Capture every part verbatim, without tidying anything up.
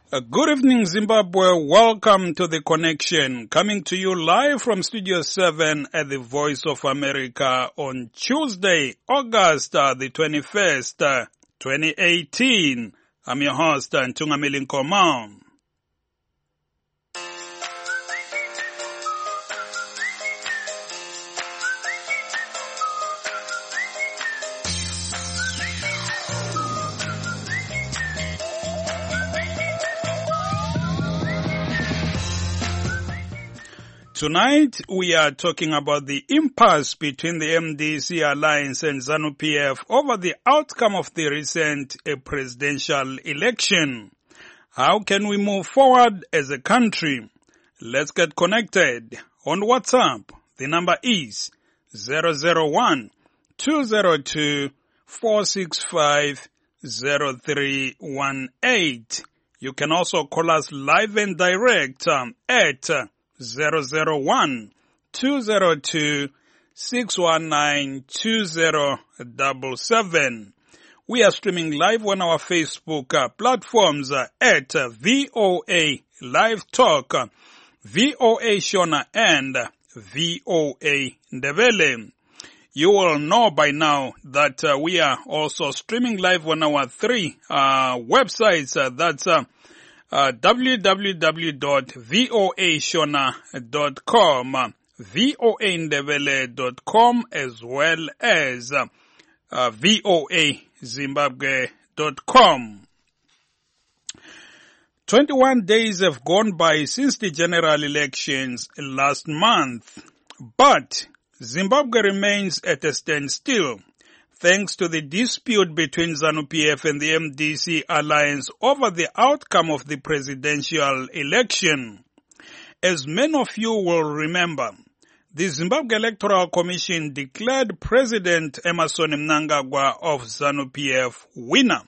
Uh, good evening, Zimbabwe. Welcome to The Connection, coming to you live from Studio seven at the Voice of America on Tuesday, August uh, the twenty-first, uh, twenty eighteen. I'm your host, Ntungamili Nkomo. Tonight, we are talking about the impasse between the M D C Alliance and ZANU-P F over the outcome of the recent uh, presidential election. How can we move forward as a country? Let's get connected. On WhatsApp, the number is zero zero one, two zero two, four six five, zero three one eight. You can also call us live and direct um, at uh, zero zero one, two zero two, six one nine, two zero seven seven. We are streaming live on our Facebook uh, platforms uh, at uh, V O A Live Talk, uh, V O A Shona, and uh, V O A Ndebele. You will know by now that uh, we are also streaming live on our three uh, websites. Uh, that's uh, Uh, w w w dot v o a shona dot com, v o a ndebele dot com, as well as uh, uh, v o a zimbabwe dot com. twenty-one days have gone by since the general elections last month, but Zimbabwe remains at a standstill, thanks to the dispute between ZANU-P F and the M D C Alliance over the outcome of the presidential election. As many of you will remember, the Zimbabwe Electoral Commission declared President Emmerson Mnangagwa of ZANU-P F winner.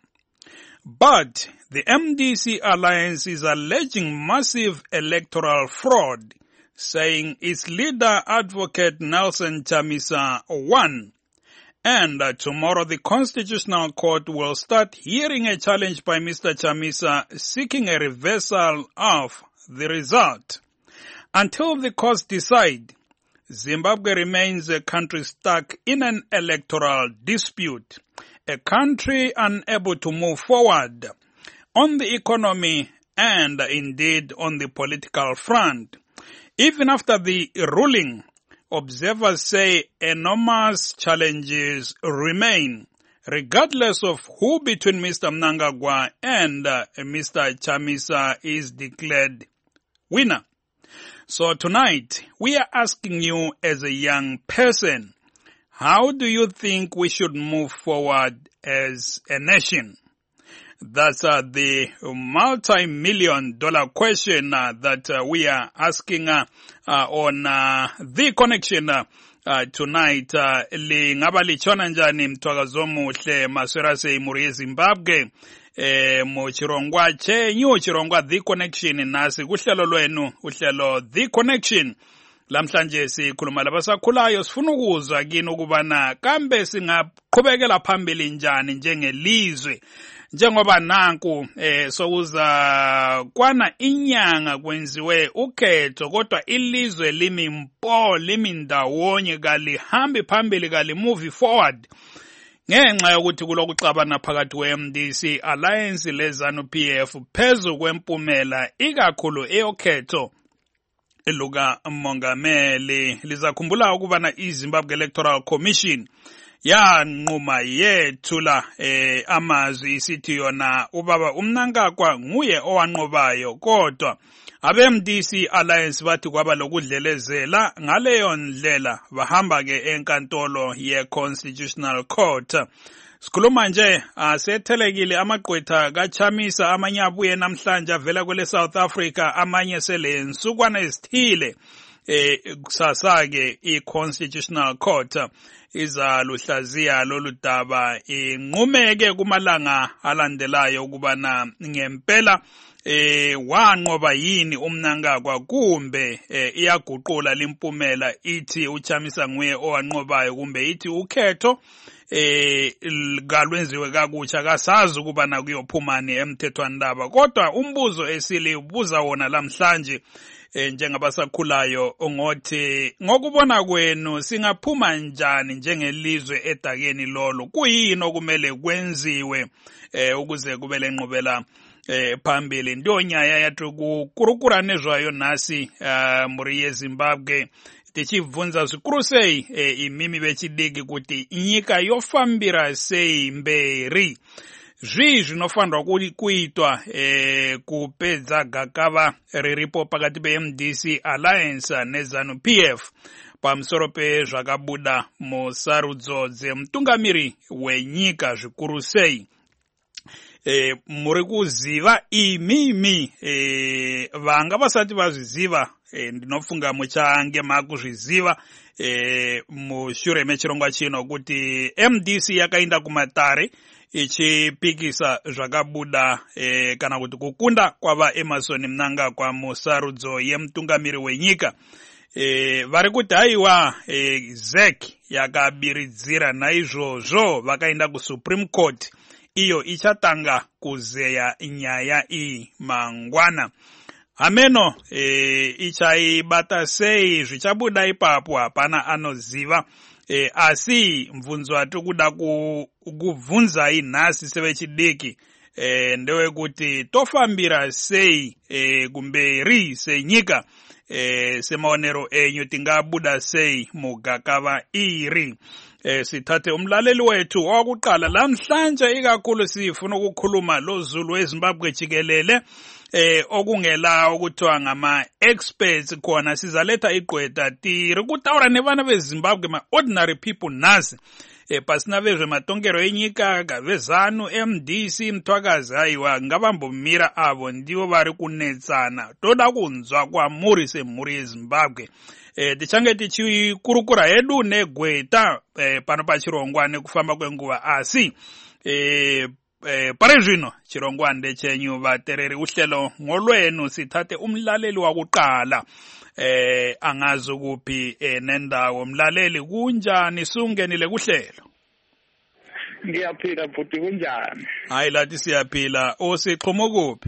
But the M D C Alliance is alleging massive electoral fraud, saying its leader, Advocate Nelson Chamisa, won. And uh, tomorrow the Constitutional Court will start hearing a challenge by Mister Chamisa seeking a reversal of the result. Until the courts decide, Zimbabwe remains a country stuck in an electoral dispute, a country unable to move forward on the economy and uh, indeed on the political front. Even after the ruling, observers say enormous challenges remain, regardless of who between Mister Mnangagwa and uh, Mister Chamisa is declared winner. So tonight, we are asking you as a young person, how do you think we should move forward as a nation? That's uh, the multi-million dollar question uh, that uh, we are asking uh, uh, on uh, The Connection uh, uh, tonight. Uh, Lingaba lichona njani mtwakazo muhle maswerase imuri yeZimbabwe eh, mu chirongwa chenyu chirongwa The Connection nasi kuhlelo lwenu uhlelo The Connection. Lamhlanje sikhuluma labasakhulayo sifuna ukuzwa kini ukubana kambe singaqhubekela phambili njani njengelizwe. Njengoba nanku eh sokuza kwana inyanga kwenziwe ukhetho kodwa ilizwe limi mpo limi ndawonye kalihambi phambili kali move forward ngenxa yokuthi kulokuxabana phakathi kwe-M D C Alliance le-ZANU-P F phezu kwempumela ikakhulu eyokhetho luka mongameli. Lizakhumbula ukubana iZimbabwe Electoral Commission yanquma yethula eh, amazwi isithi yona ubaba uMnangagwa nguye owanqobayo, kodwa abe-M D C Alliance bathi kwaba lokudlelezela, ngaleyo ndlela bahamba ke enkantolo ye-Constitutional Court. Sikhuluma nje asethelekile amagqwetha kaChamisa, amanye abuye namhlanje avela kwele South Africa, amanye sele nsukwana ezithile eh kusasa ke i-Constitutional Court izaluhlaziya lolu daba inqumeke kumalanga alandelayo ukubana ngempela eh wanqoba yini umnankagwa kumbe eh, iyaguqula limpumela ithi uChamisa nguye owanqobayo kumbe ithi ukhetho eh galwenziwe kakutsha kasazi ukubana kuyophumani emthethwandaba. Kodwa umbuzo esile ubuza wona lamhlanje eh njengabasakhulayo ongothi ngokubona kwenu singaphuma njani njengelizwe edakeni lolo, kuyini okumele kwenziwe eh ukuze kube lenqubela eh phambili ndonyaya yathi kukurukura nezwayo nasi uh, muri yeZimbabwe tichibvunza zvikuru sei eh, imimi vechidiki kuti nyika yofambira sei mberi, zvii zvinofanirwa kuitwa eh, kupedza gakava riripo pakati pe-M D C Alliance neZANU P F pamusoro pezvakabuda musarudzo dzemutungamiri wenyika zvikuru sei. Eh, muri kuziva imimi eh, vanga vasati vazviziva eh, ndinofunga muchange makuzviziva eh, mushure mechirongwa chino kuti M D C yakaenda kumatare ichipikisa zvakabuda eh, kana kuti kukunda kwava Emmerson Mnangagwa musarudzo yemutungamiri wenyika. Eh, vari kuti haiwa eh, Z E C yakabiridzira, naizvozvo vakaenda kuSupreme Court, iyo ichatanga kuzeya nyaya iyi mangwana. Hameno e, ichaibata sei zvichabuda ipapo hapana anoziva, e, asi mvunzo atiri kuda kubvunzai nhasi sevechidiki e, ndewekuti tofambira sei e, kumberi senyika, e, semaonero enyu tingabuda sei mugakava iri. Eh, sithathe umlaleli wethu wakuqala lamhlanje ikakhulu sifuna ukukhuluma loZulu eZimbabwe jikelele eh okungela ukuthiwa ngama experts khona. Sizaletha igqwetha tiri kutaura nevana beZimbabwe ma ordinary people nasi eh pasina vezve matongero enyika gavezanu M D C mthwakazi haiwa ngavambomira avo ndivo vari kunetsana. Toda kunzwa kwamuri semhuri yeZimbabwe. Eh, tichange tichikurukura hedu negweta eh, pano pachirongwa nekufamba kwenguva, asi eh, eh, pari zvino chirongwa ndechenyu vatereri uhlelo ngolwenu. Sithathe umlaleli wakuqala eh, angazi kuphi eh, nendawo. Mlaleli kunjani, sungenile kuhlelo? Ngiyaphila bhuti, kunjani? Hayi lathi siyaphila. Osixhuma kuphi?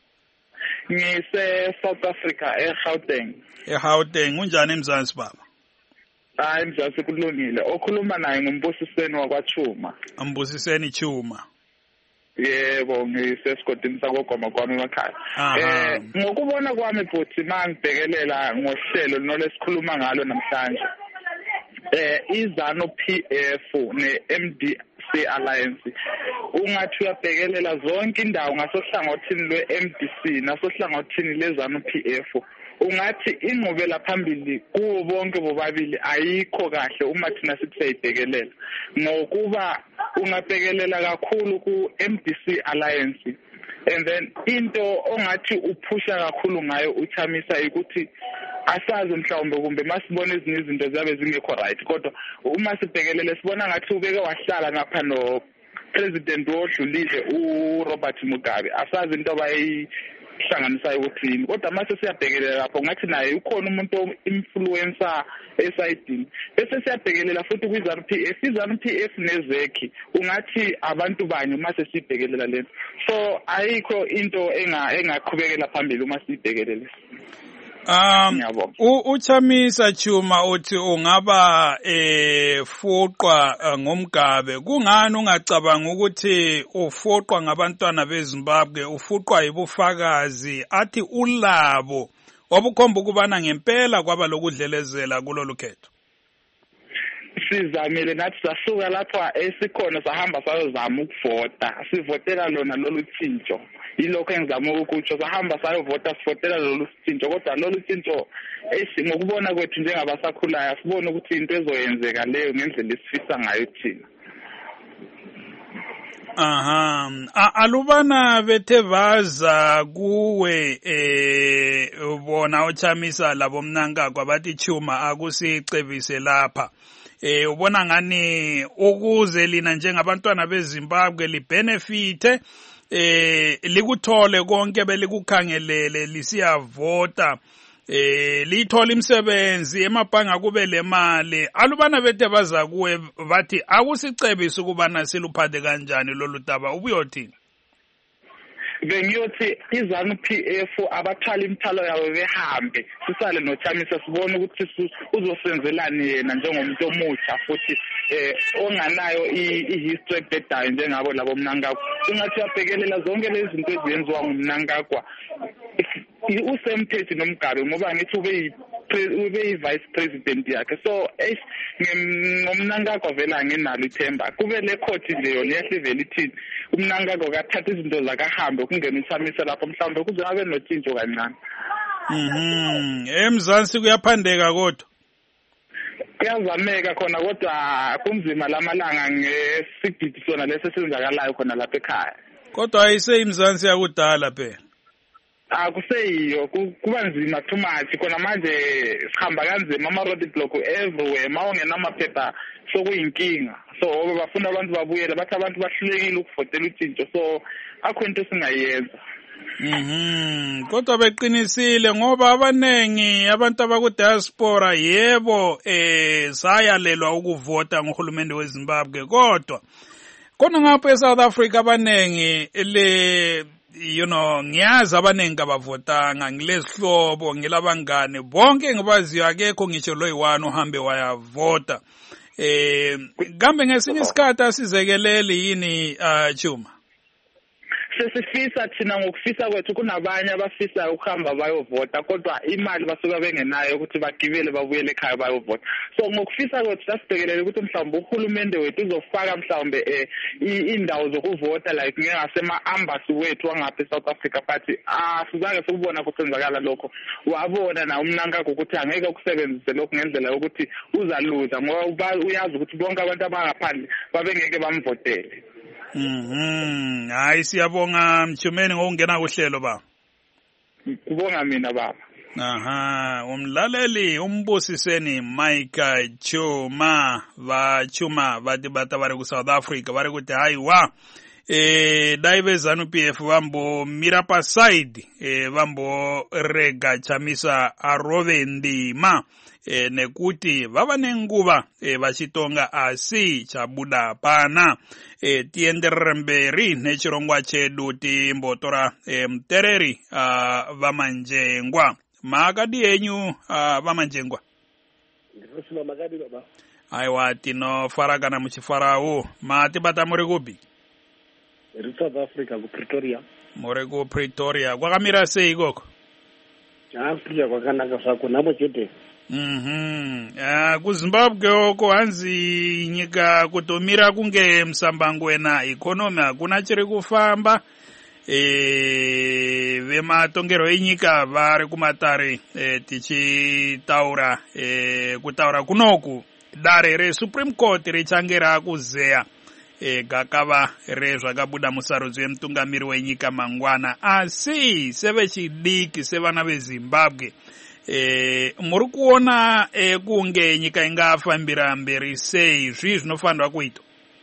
Ngise South Africa, eGauteng. eGauteng. Unjani eMzansi baba? Hayi eMzansi kulungile. Okhuluma naye nguMbusiseni wakwaChuma. Mbusiseni Chuma. Yebo, ngisesigodini sakogoma kwami emakhaya. Eh ngokubona kwami bhuti mangibhekelela ngohlelo nolesikhuluma ngalo namhlanje. Eh iZANU P F ne-M D C Alliance ungathi uyabhekelela zonke indawo ngasohlangothini lwe-M D C nasohlangothini leZANU P F, ungathi inqubela phambili kubo bonke bobabili ayikho kahle uma thina sithi sayibhekelela, ngokuba ungabhekelela kakhulu ku-M D C Alliance and then into ongathi uphusha kakhulu ngayo uChamisa ukuthi asazi mhlawumbe kumbe masibona ezinye izinto zabe zingekho right, kodwa uma sibhekelele sibona ngathi ubeke wahlala ngapha no president odlulile uRobert Mugabe, asazi into abayihlanganisayo ukuthini. Kodwa mase siyabhekelela lapho ngathi naye ukhona umuntu influencer esayidini, bese siyabhekelela futhi kwiZANU P F. iZANU P F neZ E C ungathi abantu banye mase sibhekelela lento, so ayikho into enga engaqhubekela phambili uma sibhekelele. Um uChamisa Chuma uthi ungaba eh fuqwa ngomgabe. Kungani ungacabanga ukuthi ufuqwa ngabantwana beZimbabwe, ufuqwa yibufakazi athi ulabo obukhomba ukubana ngempela kwaba lokudlelezela kulolu khetho? Sizamile nathi sasuka lapha esikhona sahamba sayozama ukuvota, sivotela lona lolu tshintsho. Yilokho engizama ukukutsho, sahamba sayovota sivotela lolu tshintsho, kodwa lolu tshintsho ngokubona kwethu njengabasakhulayo sibone ukuthi into ezoyenzeka leyo ngendlela esifisa ngayo thina. aha alubana bethe baza kuwe eh bona ochamisa labo mnankagwa bathi Chuma akusicebise lapha eh ubona ngani ukuze lina njengabantwana beZimbabwe libenefite eh likuthole konke belikukhangelele lisiyavota eh lithola imisebenzi emabhanga kube le mali alubana bethe baza kuwe bathi akusicebisa ukubana siluphathe kanjani lolu daba ubuyothini bengiyothi izanu P F abathwala imithalo yawo behambe sisale noChamisa sibone ukuthi uzosenzelani yena njengomuntu omutsha futhi eh onganayo ihistory ededayo njengabo labo Mnangagwa singathi yabhekelela zonke lezi zinto eziyenziwa nguMnangagwa usemthethi noMgabe ngoba ngithi ube ube vice president yakhe so eh ngomNangagwa vela nginalo ithemba kube le court leyo liyasivela ithini uMnangagwa kathatha izinto zakahambe kungena uChamisa lapho mhlawumbe kuze abe notshintsho kancane mhm emzansi kuyaphandeka kodwa kuyazameka khona kodwa kunzima lamalanga ngesigidi sona lesesenzakalayo khona lapha ekhaya kodwa ayise imzansi yakudala phela akuseyiyo kuba nzima too much khona manje sihamba kanzima ama road block everywhere mawungena amaphepha sokuyinkinga so bafuna abantu babuyele bathi abantu bahlulekile ukuvotela utshintsho so akho into singayenza mhm kodwa beqinisile ngoba abanengi abantu abaku diaspora yebo eh sayalelwa ukuvota ngohulumende weZimbabwe kodwa kona ngapha eSouth Africa abanengi le you know ngiyazi abanengi abavotanga ngilesihlobo ngilabangane bonke ngibaziyo akekho ngisho loyi-one uhambe wayavota eh kambe ngesinye isikhathi asizekelele yini uh, Chuma sesifisa thina ngokufisa kwethu kunabanye abafisa ukuhamba bayovota kodwa imali basuka bengenayo ukuthi bagibele babuyele ekhaya bayovota so ngokufisa kwethu sasibhekelele ukuthi mhlawumbe uhulumende wethu uzofaka mhlawumbe eh indawo zokuvota like ngasema embassy wethu wangapha eSouth Africa but ah sizange sikubona kusenzakala lokho wabona na uMnangagwa ukuthi angeke ukusebenzise lokho ngendlela yokuthi uzaluza ngoba uyazi ukuthi bonke abantu abangaphandle babengeke bamvotele mhm hayi siyabonga Mchumeni ngokungena kuhlelo baba kubonga mina baba aha umlaleli umbusiseni Mike Chuma va Chuma bathi bata bari ku South Africa bari kuti hayi wa eh daive ZANU P F vambo mirapa side eh vambo rega Chamisa arove ndima eh nekuti vava nenguva eh vachitonga asi chabuda pana eh tienderere mberi nechirongwa chedu timbotora eh mtereri uh, vamanjengwa makadi enyu uh, vamanjengwa ndifuna makadi baba aiwa tinofarakana muchifarawo mati bata muri kupi ri South Africa ku Pretoria muri ku Pretoria kwakamira sei ikoko ah Pretoria kwakanaka zvako namo chete mhm ah ku Zimbabwe oko hanzi nyika kutomira kunge msambangwena economy hakuna chiri kufamba eh vematongero enyika vari kumatare eh, tichitaura eh, kutaura kunoku dare reSupreme Court richangera kuzeya e gakava rezvakabuda musarudzo yemutungamiri wenyika mangwana asi sevechidiki sevana veZimbabwe e muri kuona e kunge nyika ingafambira mberi sei zvii zvinofanirwa kuitwa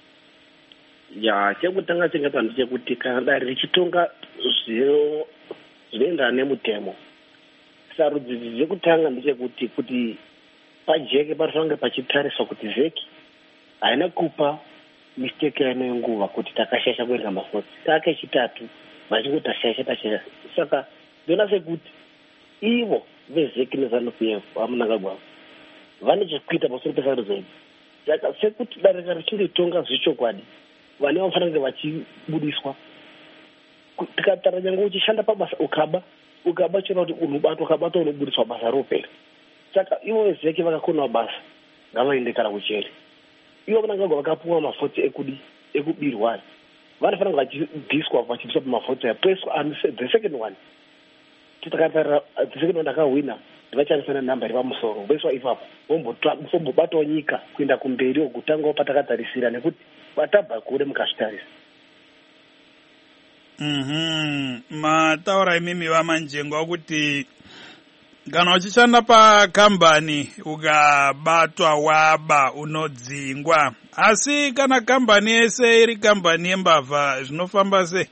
ya chekutanga chingata ndechekuti kana dare richitonga zviro zvinoendana nemutemo sarudzo dzekutanga ndechekuti kuti pajeke panofanira pachitariswa kuti vheki haina kupa mistake yana yenguva kuti takashasha kuenda mafoti take chitatu vachingoti tashasha tashasha saka ndona sekuti ivo vezeki nezANU P F vaMnangagwa vane chekuita pamusoro pesarudzo idzi saka sekuti dare richingotonga zvechokwadi vane vanofanira vachibudiswa tikataura nyange uchishanda pabasa ukaba ukaba chona kuti unobatwa ukabata unobudiswa basa ropera saka ivo vezeki vakakona basa ngavaende kana kucheri ivo Mnangagwa vakapuwa mafoti ekudi ekubirwa vanofanira vachidiswa vachidiswa pamafoti apoiswa and the second one titakatara the second one akahwina ndivacharisana namba iri pamusoro voiswa ipapo vombobatawo nyika kuenda kumberi okutangawo patakatarisira nekuti vatabva kure mukazvitarisa Mhm. Mataura imimi vamanjengwa ukuthi kana uchishanda pakambani ukabatwa waba unodzingwa, asi kana kambani yese iri kambani yembavha zvinofamba sei?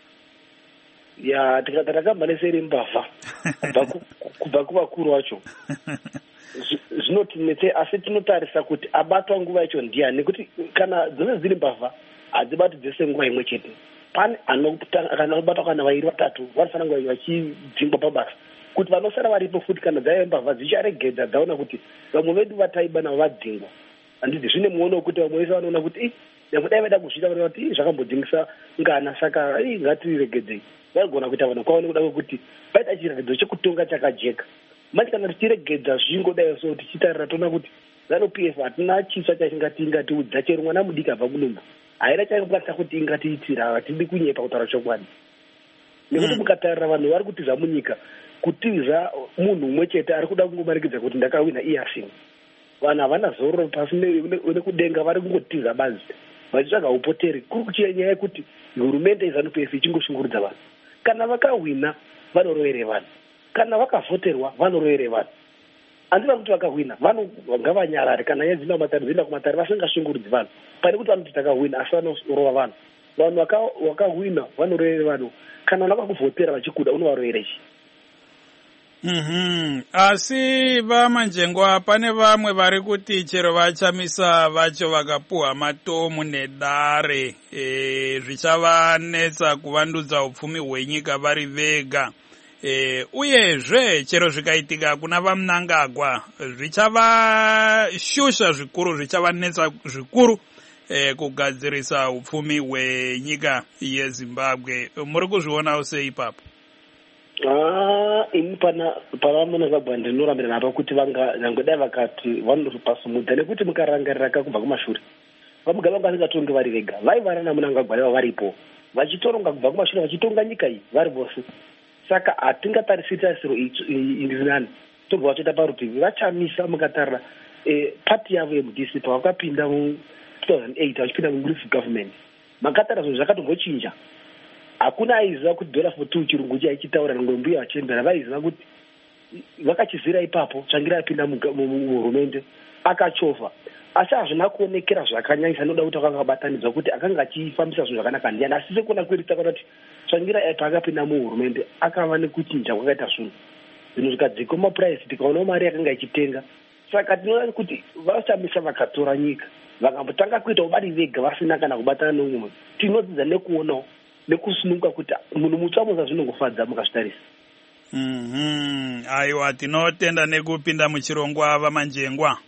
Ya tikatara kambani yese iri mbavha kubva kuvakuru vacho zvinotinetse, asi tinotarisa kuti abatwa nguva yacho ndiani, nekuti kana dzose dziri mbavha hadzibati dzese nguva imwe chete. Pane anobatwa kana vairi vatatu vanofanira kunge vachidzingwa pabasa, kuti vanosara varipo futi kana dzaive mbavha dzicharegedza dzaona kuti vamwe vedu vataiba navo vadzingwa. Handiti zvine muono wekuti vamwe vese vanoona kuti nyangwe dai vaida kuzvita vanoona kuti zvakambodzingisa ngana, saka ngatiregedzei. Vaigona kuita vanhu kwavo nekuda kwekuti paita chiregedzo chekutonga chakajeka. Manje kana tichiregedza zvingodai so tichitarira toona kuti zanu P F hatina chiswa chachingatiudza chero mwana mudiki abva kunumba haira chaingokwanisa kuti ingatiitira, hatidi kunyepa kutaura chokwadi. Nekuti mukatarira vanhu vari kutiza munyika, kutiza munhu umwe chete ari kuda kungomanikidza kuti ndakawina iye asina. Vanhu havana zororo pasi nekudenga, vari kungotiza bazi vachitsvaga upoteri. Kuri kuchinyaya yekuti hurumende yezanu P F ichingoshungurudza vanhu. Kana vakawina vanorovere vanhu, kana vakavhoterwa vanorovere vanhu. Handina kuti vakawina vanhu ngavanyarare, kana nyaya dzina kumatare dzina kumatare vasingashungurudzi vanhu, pane kuti vanoti takawina asi vanorova vanhu. Vanhu vakawina vanorovere vanhu, kana vakakuvhotera vachikuda unovaroverechi. Mhm. Asi vamanjengwa pane vamwe vari kuti chero vachamisa vacho vakapuhwa matomu nedare e, zvichavanetsa kuvandudza upfumi hwenyika vari vega. E, uyezve chero zvikaitika kuna vaMnangagwa zvichavashusha zvikuru, zvichavanetsa zvikuru e, kugadzirisa upfumi hwenyika yeZimbabwe. Muri kuzvionawo sei ipapo? Ah, ini pana pana Mnangagwa ndinorambira napo kuti vanga nyangodai vakati vanopasumudza, nekuti mukarangarira kubva kumashure vamugava vasingatongi vari vega, vaivana naMnangagwa vaiva varipo vachitoronga kubva kumashure vachitonga nyika iyi vari vose. Saka hatingatarisiri tarisiro iri nani, tobva vachoita parutivi vachamisa. Mukatarira e, pati yavo yeMu D C pavakapinda mu two thousand eight vachipinda muMurifu government, makatarira zvinhu zvakatongochinja. Hakuna aiziva kuti dora fotu chirungu chaichitaura ngombuya vachembera, vaiziva kuti vakachizira ipapo tsvangira apinda muhurumende akachofa, asi hazvina kuonekera zvakanyanyisa. Noda kuti akanga abatanidzwa kuti akanga achifambisa zvinhu zvakanaka ndiani, asi sekuona kweri takaona kuti tsvangira paakapinda muhurumende akava nekuchinja kwakaita zvinhu zvinhu zvikadzika kumapuraisi, tikaonawo mari yakanga ichitenga. Saka tinoona kuti vachamisa vakatora nyika vakambotanga kuitawo vari vega vasina kana kubatana neumwe. Tinodzidza nekuonawo nekusununguka kuti munhu mutsva muza zvinongofadza mukazvitarisa. Mhm. Aiwa, tinotenda nekupinda muchirongwa vamanjengwa.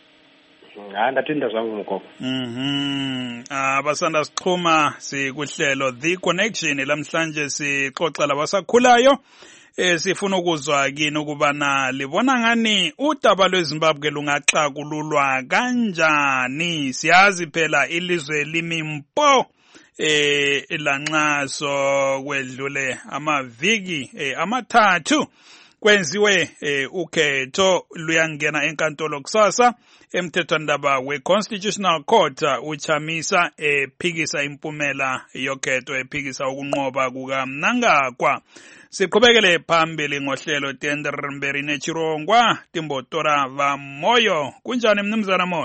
Ha, ndatenda zvangu mukoko. Mhm. Ah, basanda siqhuma sikuhlelo The Connection lamhlanje sixoxa labasakhulayo. Eh, sifuna ukuzwa kini ukubana libona ngani udaba lweZimbabwe lungaxakululwa kanjani. Siyazi phela ilizwe limi mpo eh lanxaso kwedlule amaviki eh, amathathu kwenziwe eh, ukhetho luyangena enkantolo kusasa. Emthethwandaba we-Constitutional Court uchamisa ephikisa impumela yokhetho, ephikisa ukunqoba kukaMnangagwa. Siqhubekele phambili ngohlelo tenderemberi nechirongwa timbotora va Moyo. Kunjani mnumzana Moyo?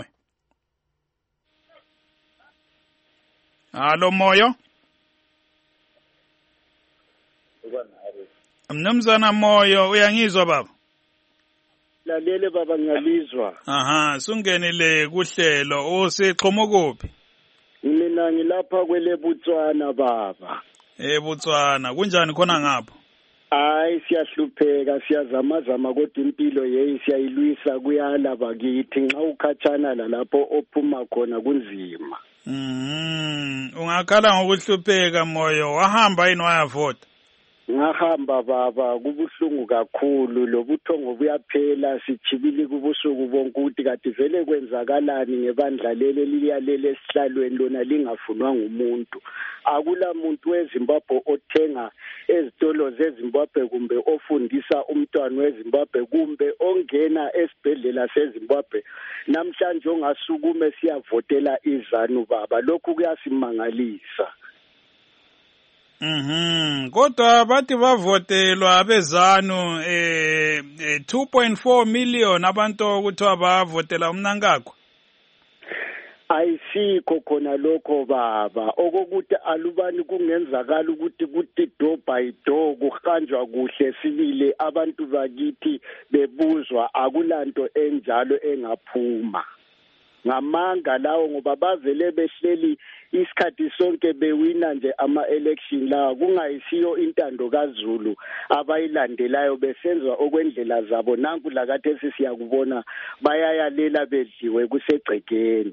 Halo Moyo? Mnumzana Moyo, uyangizwa baba? Lalele baba, ngiyalizwa. Aha, sungenile kuhlelo. Usixhuma kuphi? Mina ngilapha kwele Botswana baba. Eh Botswana, kunjani khona ngapho? Hayi, siyahlupheka, siyazamazama kodwa impilo yeyi siyayilwisa kuyala bakithi. Nxa ukhatshana lapho ophuma khona kunzima. Mhm. Ungakhala ngokuhlupheka Moyo, wahamba yini wayavota? Ngahamba baba, kubuhlungu kakhulu, lobuthongo buyaphela, sijibili kubusuku bonke ukuthi kade vele kwenzakalani ngebandla lele liyalele esihlalweni lona lingafunwa ngumuntu. Akula muntu weZimbabwe othenga ezitolo zeZimbabwe kumbe ofundisa umntwana weZimbabwe kumbe ongena esibhedlela seZimbabwe namhlanje ongasukume siyavotela iZanu baba. Lokhu kuyasimangalisa. Mhm. Kodwa bathi bavotelwa abezanu eh two point four million abantu kuthiwa bavotela uMnankagwa. Ayisikho khona lokho baba okokuthi alubani kungenzakala ukuthi kuthi door by door kuhanjwa kuhle sibile abantu bakithi bebuzwa akulanto enjalo engaphuma ngamanga lawo ngoba bavele behleli isikhathi sonke bewina nje ama election lawo kungayisiyo intando kaZulu abayilandelayo besenza okwendlela zabo nanku lakathi sisiyakubona bayayalela bedliwe kusegcekeni.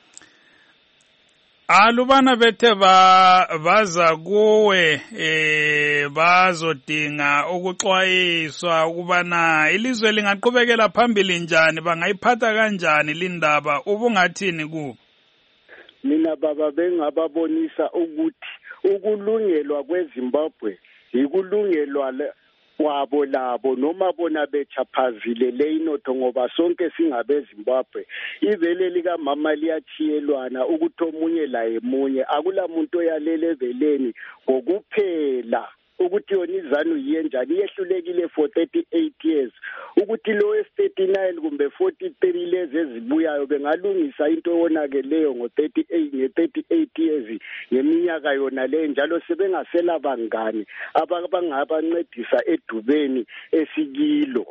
Alubana bethe ba baza kuwe eh bazodinga ukuxwayiswa ukubana ilizwe lingaqhubekela phambili njani bangayiphatha kanjani lindaba ubungathini ku. Mina baba bengababonisa ukuthi ukulungelwa kweZimbabwe ikulungelwa kwabo labo noma bona bechaphazile leyinotho ngoba sonke singabe Zimbabwe ivele lika mama liyathiyelwana ukuthi omunye la emunye akula muntu oyalele veleni ngokuphela ukuthi yona izanu yenjani yehlulekile for thirty-eight years ukuthi lo es thirty-nine kumbe forty-three lezi ezibuyayo bengalungisa into yonakeleyo ngo thirty-eight nge thirty-eight years ngeminyaka yona le njalo sebengasela bangani abangabancedisa edubeni esikilo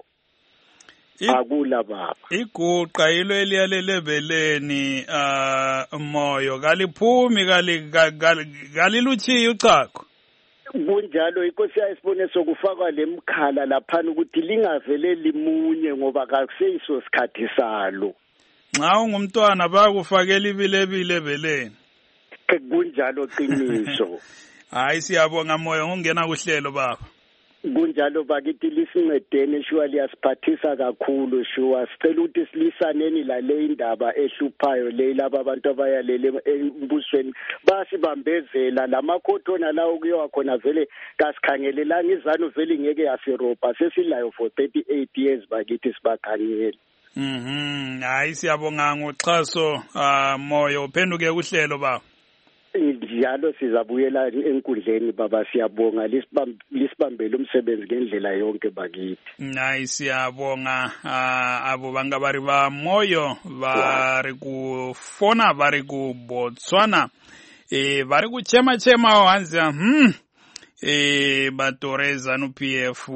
akula baba iguqa yilo eliyalelebeleni uh moyo kaliphumi kali kaliluchiya uchago kunjalo inkosi yayisibone sokufakwa lemkhala laphana ukuthi lingavele limunye ngoba kakuseyiso sikhathi salo nxa ungumntwana bakufakela ibilebile ebeleni kunjalo qiniso hayi siyabonga moyo ngungena kuhlelo baba kunjalo bakithi lisincedeni shuwa liyasiphathisa kakhulu shuwa sicela ukuthi silisaneni la le indaba ehluphayo le laba abantu abayalele embusweni basibambezela lamakhothona lawo kuyiwa khona vele kasikhangelelanga izanu vele ngeke yaseropa sesilayo for thirty-eight years bakithi sibakhangela. Mhm hayi siyabonga ngoxhaso moyo uphenduke kuhlelo baba njalo sizabuyela enkundleni baba siyabonga lisibambele umsebenzi ngendlela yonke bakithi. Nayi siyabonga abo banga bari ba moyo bari ku fona bari ku Botswana eh bari ku chema chema wanza hm eh batoreza no P F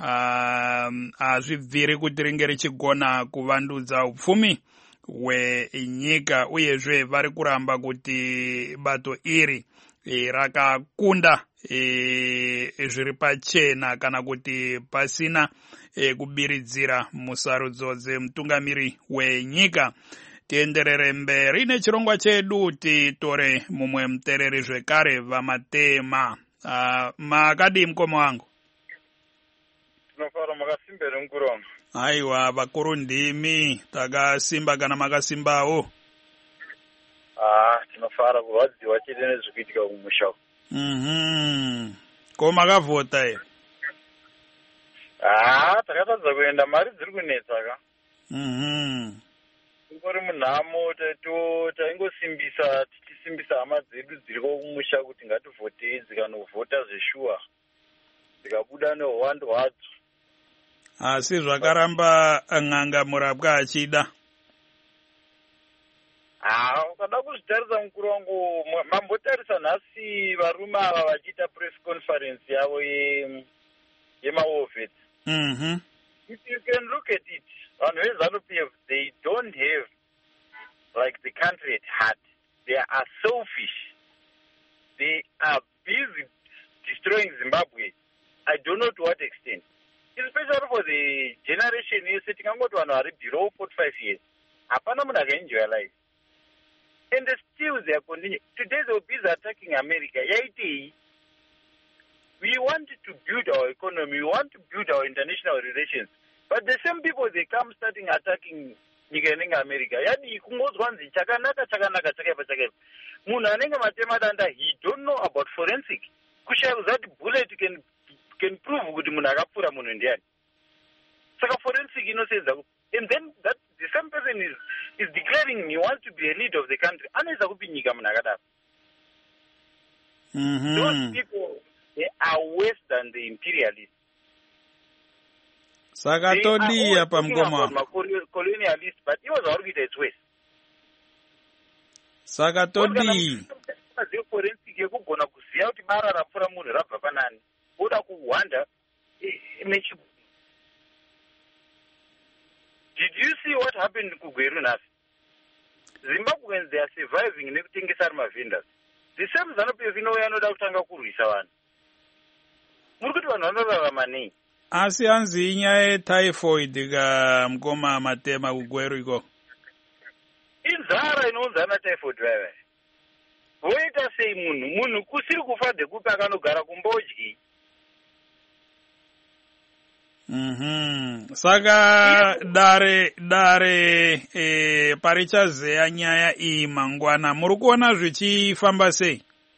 um azvibviri kuti ringeri chigona kuvandudza upfumi we nyika uyezve vari kuramba kuti bato iri e, rakakunda e, zviri pachena kana kuti pasina e, kubiridzira musarudzo dzemutungamiri wenyika. Tienderere mberi nechirongwa chedu titore mumwe mutereri zvekare vamatema. Uh, makadi mkomo wangu tinofara makasimbere mukuru wangu. Aiwa vakuru ndimi takasimba kana makasimbawo. Ah tinofara kuvadziwa chete nezvikuitika kumusha. Mhm ko makavhota ere? Ah takatadza kuenda mari dziri kunetsa ka. Mhm ngori munhamo taito taingosimbisa tichisimbisa hama dzedu dziriko kumusha kuti ngativhotei dzikanovhota zveshuwa dzikabuda neuwandu hwadzo. Asi zvakaramba ng'anga murapwa achida. Ah ukada kuzvitarisa mukuru wangu mambotarisa nhasi varume ava vachiita press conference yavo yemaovets. Mhm If you can look at it on ZANU-P F, they don't have like the country at heart. They are selfish. They are busy destroying Zimbabwe. I don't know to what extent. Especially for the generation is sitting on what one are below forty-five years. Hapana munhu akaenjoy life. And still they are continuing. Today they were busy attacking America. Yaiti. We want to build our economy. We want to build our international relations. But the same people, they come starting attacking Nigeria America. Yani kungozwanzi chakanaka chakanaka chakaipa chakaipa. Munhu anenge matema danda, he don't know about forensic. Kushaya kuzati bullet can can prove kuti munhu akapfura munhu ndiani. Saka forensic inosenza. And then that the same person is is declaring he wants to be a leader of the country. Anaweza kupi nyika munhu akadaro. Mm-hmm. Those people, they are worse than the imperialists. Sakatodia pamgoma. Colonialist, but he was already its ways. Sakatodi. Yekugona kuziva kuti bara rapfura munhu rabva panani oda kuhwanda. Did you see what happened in Kugweru Nasi? Zimbabweans, they are surviving nekutengesa ari mavendors. The same ZANU-P F inouya anoda kutanga kurwisa vanhu. Muri kuti vanhu vanorarama nei? Asi hanzi inyaya yetyphoid ka Mgoma Matema Kugweru iko. Inzara inonzana typhoid vava. Voita sei munhu munhu kusiri kufa dhekupi akanogara kumbodyi. Mhm. Saka dare dare eh, parichazeya nyaya iyi mangwana muri kuona zvichifamba sei?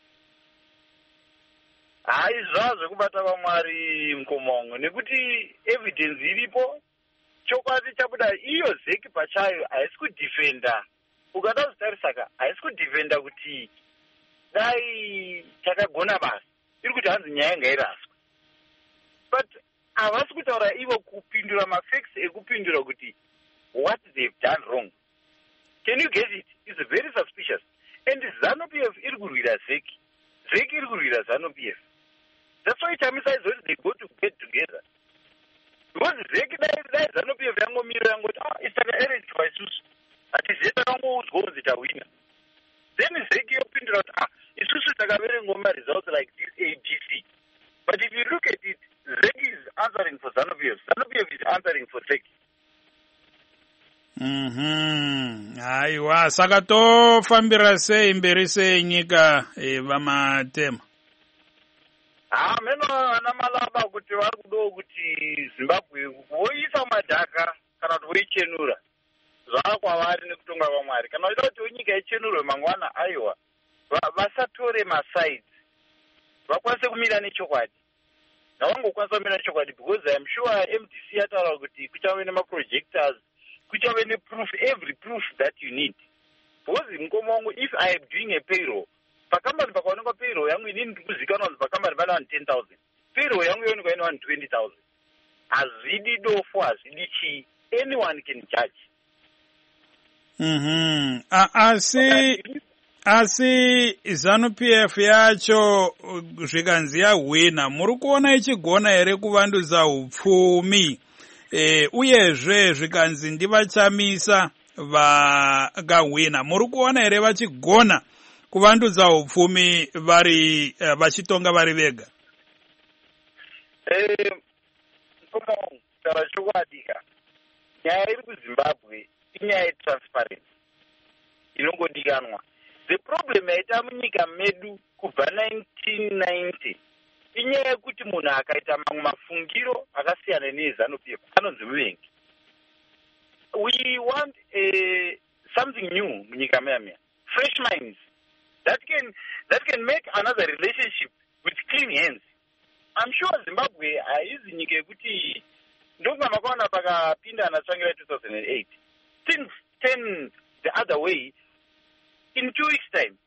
Hai zvazvo kubata vaMwari Mkomongo nekuti evidence iripo chokwadi chabuda iyo zeki pachayo haisi kudefenda. Ukada kutarisaka haisi kudefenda kuti dai chakagona basi iri kuti hanzi nyaya ngairaswa. But havasi kutaura ivo kupindura mafacts ekupindura kuti what they've done wrong. Can you get it? It's very suspicious. And ZANU-P F iri kurwira zeki. Zeki iri kurwira ZANU-P F. That's why Chamisa is when they go to bed together. Because zeki dai ZANU-P F yangomira yangoti ah isaka erage vaisusu. Ati zeta rangouzwa zitawina. Then zeki yopindura kuti ah isusu takavere ngoma results like this A B C. But if you look at it, Zeki is answering for ZANU-P F. ZANU-P F is answering for Zeki. Mhm. Aiwa, saka tofambira sei mberi sei nyika e, vamatema. Ah, meno ana malaba kuti vari kudo kuti Zimbabwe voisa madhaka kana kuti voichenura. Zvava kwavari nekutonga kwaMwari. Kana uchida kuti nyika ichenurwe mangwana aiwa. Vasatore masides. Vakwanise kumira nechokwadi. Navangokwanisa kumira nechokwadi because I am sure M D C yataura kuti kuchave nemaprojectors, kuchave neproof, every proof that you need. Because Mkomongo, if I am doing a payroll, pakambani pakaonekwa payroll yangu inini ndikuzikanwa kuti pakambani pana vanhu ten thousand. Payroll yangu yoonekwa ine vanhu twenty thousand. Hazvidi dofu, hazvidi chii. Anyone can judge. Mhm. Asi Asi ZANU-P F yacho zvikanzi yahwina muri kuona ichigona here kuvandudza upfumi e, uyezve zvikanzi ndivachamisa vakahwina muri kuona here vachigona kuvandudza upfumi vari uh, vachitonga vari vega? Eh, komo taura chokwadi nyaya iri kuZimbabwe inyaya yetransparency inongodikanwa. The problem yaita munyika medu kubva nineteen ninety inyaya yekuti munhu akaita mamwe mafungiro akasiyana neZANU-P F anonzi muvengi. We want a, something new munyika meya, fresh minds that can that can make another relationship with clean hands. I'm sure Zimbabwe haizi nyika yekuti ndonga makaona pakapinda anatsvangira two thousand eight things turn the other way in two weeks' time.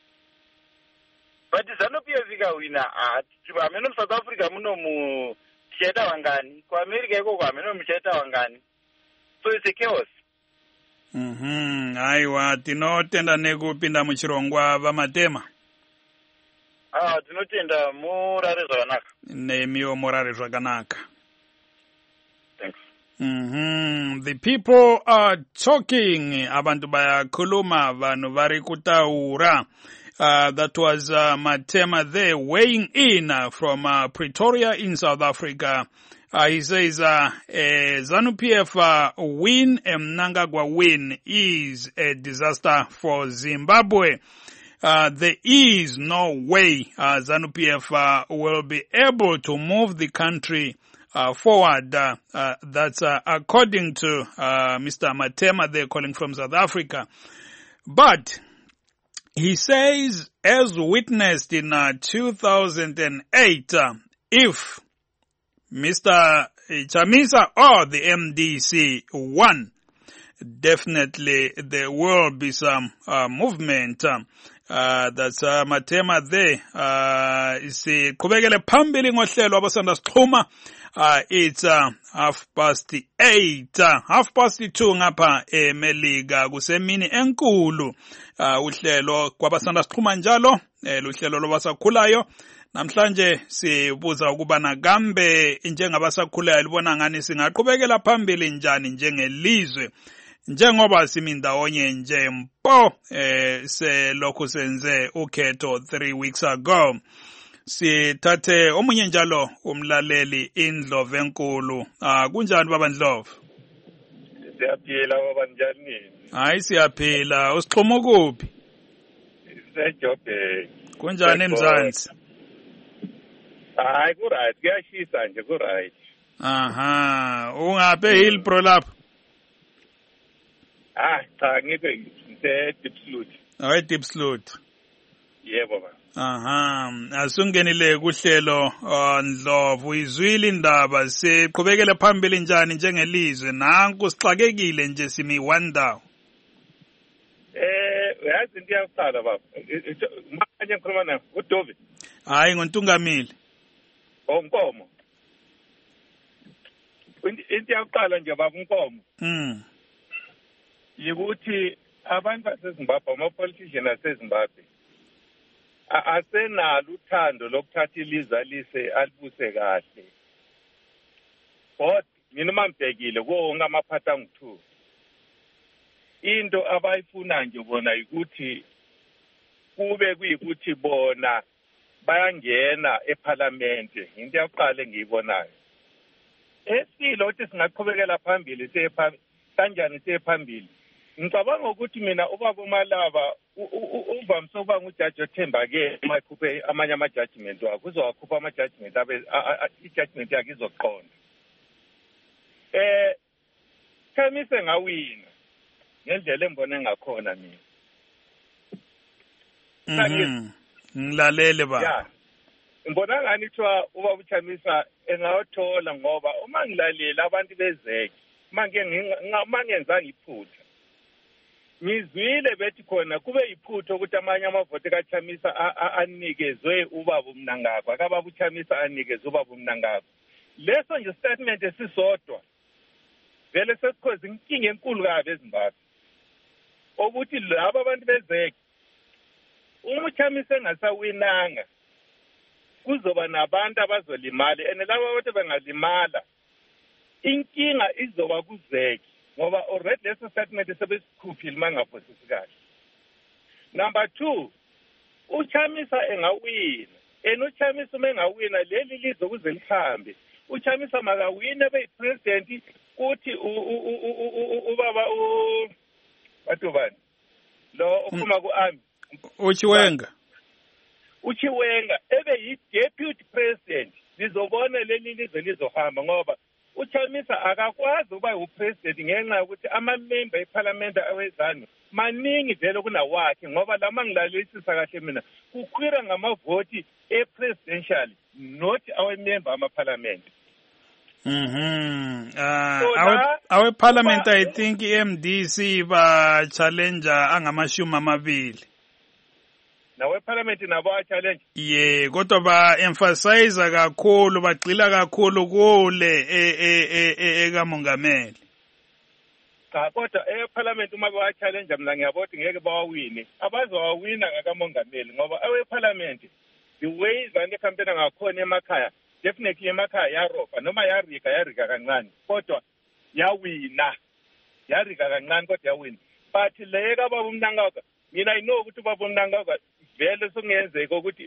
But ZANU-P F ikawina pamene muSouth Africa muno mu tichaita wangani, kuAmerica iko kwamene muchaita wangani. So it's a chaos. Mhm. Aiwa, tinotenda nekupinda muchirongwa vamatema. Ah, tinotenda murare zvakanaka. Nemiwo murare zvakanaka. Thanks. Mm-hmm. The people are talking. Abantu bayakhuluma, vanhu vari kutaura. Uh, that was uh, Matema there weighing in uh, from uh, Pretoria in South Africa. Uh, he says, uh, a ZANU-P F uh, win, a Mnangagwa win is a disaster for Zimbabwe. Uh, there is no way uh, ZANU-P F uh, will be able to move the country uh, forward. Uh, uh, that's uh, according to uh, Mister Matema there calling from South Africa. But he says, as witnessed in uh, two thousand eight, uh, if Mister Chamisa or the M D C won, definitely there will be some uh, movement. Uh, Uh, that's uh, Matema there. Uh, siqhubekele phambili ngohlelo abasanda sixhuma. Uh, it's uh, half past eight, uh, half past two ngapha eMelika kusemini enkulu. Uh, uhlelo kwabasanda sixhuma njalo, eh, uhlelo lobasakhulayo. Namhlanje sibuza ukubana kambe njengabasakhulayo libona ngani singaqhubekela phambili njani njengelizwe. Njengoba simi ndawonye nje mpo eh selokhu senze ukhetho three weeks ago. Sithathe omunye njalo umlaleli Indlovu enkulu. Ah kunjani baba Ndlovu? Siyaphila baba njani? Hayi siyaphila. Usixhuma kuphi? Sejobhe. Kunjani eMzansi? Hayi ku right kuyashisa nje ku right. Aha, ungabe Hillbrow lapho? Ah, cha ngike ngise Diepsloot. Hayi Diepsloot. Yebo baba. Aha, asungenile kuhlelo Ndlovu izwile indaba siqhubekele phambili njani njengelizwe nanku sixakekile nje simi one down. Eh, uyazi into yakuqala baba. Manje ngikhuluma nawe uDovi. Hayi ngoNtungamile. Onkomo. Into yakuqala nje baba unkomo. Mm. Yikuthi abantu baseZimbabwe ama-politician aseZimbabwe asenalo uthando lokuthatha ilizwe lise alibuse kahle. But mina uma ngibhekile konke amaphatha angu-two into abayifuna nje bona ukuthi kube kuyikuthi bona bayangena eParliament. Into yakuqala engiyibonayo esilo ukuthi singaqhubekela phambili sephambili kanjani sephambili. Ngicabanga ukuthi mina ubaba uMalaba uvamise ukuba ngujaji othembakele uma ekhuphe amanye ama-judgment wakhe uzowakhupha ama-judgment abe i-judgment yakhe izoqonda. Eh Khamise ngawina ngendlela embone ngakhona mina. Mhm. Ngilalele ba. Yeah. Ngibona ngani kuthiwa ubaba uChamisa engawuthola ngoba uma ngilalela abantu bezeke manje ngingenza ngiphutha. Ngizwile bethi khona kube yiphutho ukuthi amanye amavote kaChamisa anikezwe ubaba uMnangagwa akababa uChamisa anikezwe ubaba uMnangagwa. Leso nje statement esisodwa vele sesikhoze inkinga enkulu kabe eZimbabwe ukuthi laba abantu bezeke uma uChamisa engasawinanga kuzoba nabantu abazolimala ene laba abantu bengalimala inkinga izoba kuzeke ngoba already leso statement sebesikhuphile mangaphosisi kahle. Number two, uChamisa engawina ene uChamisa uma engawina leli lizo kuze lihambe uChamisa makawine be president kuthi ubaba u bathubani lo uphuma kuArmy uChiwenga uChiwenga ebe yi deputy president lizobona leli lizo lizohamba ngoba uChamisa akakwazi ukuba upresident ngenxa yokuthi ama-member eParliament awezanu maningi vele kunawakhe ngoba lama ngilalelisisa kahle mina kukhwira ngamavoti e-presidential not awe-member ama-parliament. Mhm. Uh, awe parliament I think M D C ba challenger angamashumi amabili. Nawe parliament nabo a challenge. Yeah, kodwa ba emphasize kakhulu bagxila kakhulu kule eka mongameli. Cha kodwa e parliament uma ba challenge mina ngiyabona ngeke bawawine. Abazowawina ngakamongameli ngoba awe parliament the way zane campaign ngakhona emakhaya definitely emakhaya yaropa noma yarika yarika kancane kodwa yawina yarika kancane kodwa yawina but leka baba uMnangagwa mina I know ukuthi baba uMnangagwa vele sokungenzeka ukuthi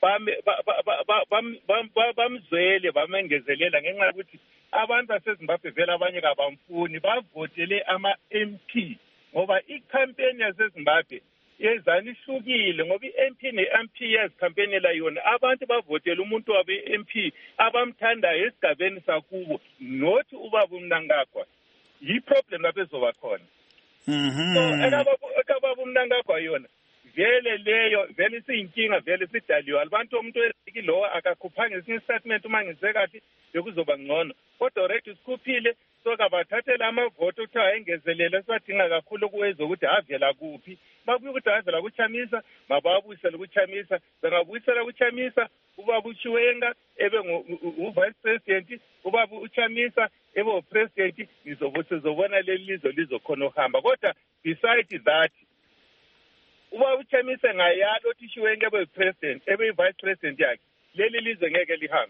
bamzwele bamengezelela ngenxa yokuthi abantu baseZimbabwe vele abanye kabamfuni bavotele ama-M P ngoba i-campaign yaseZimbabwe yezani ihlukile ngoba i-M P ne-M P yazikhampenela yona abantu bavotela umuntu wabe i-M P abamthandayo esigabeni sakubo nothi ubaba uMnangagwa yi-problem lapho ezoba khona. So ekababa uMnangagwa yona vele leyo vele siyinkinga vele sidaliwe abantu umuntu esiki lo akakhuphanga isinye statement uma ngize kahle bekuzoba ngcono kodwa already sikhuphile bayasoka bathathela amavoto ukuthi ayengezelele siwadinga kakhulu kuweza ukuthi avela kuphi makuye ukuthi avela kuChamisa mababuyisele kuChamisa bengabuyisela kuChamisa ubaba uChiwenga ebe u-vice president ubaba uChamisa ebe u-president izobona leli lizwe lizokhona uhamba kodwa besides that ubaba uChamisa ngayalo ukuthi Chiwenga ebe president ebe vice president yakhe leli lizwe ngeke lihambe.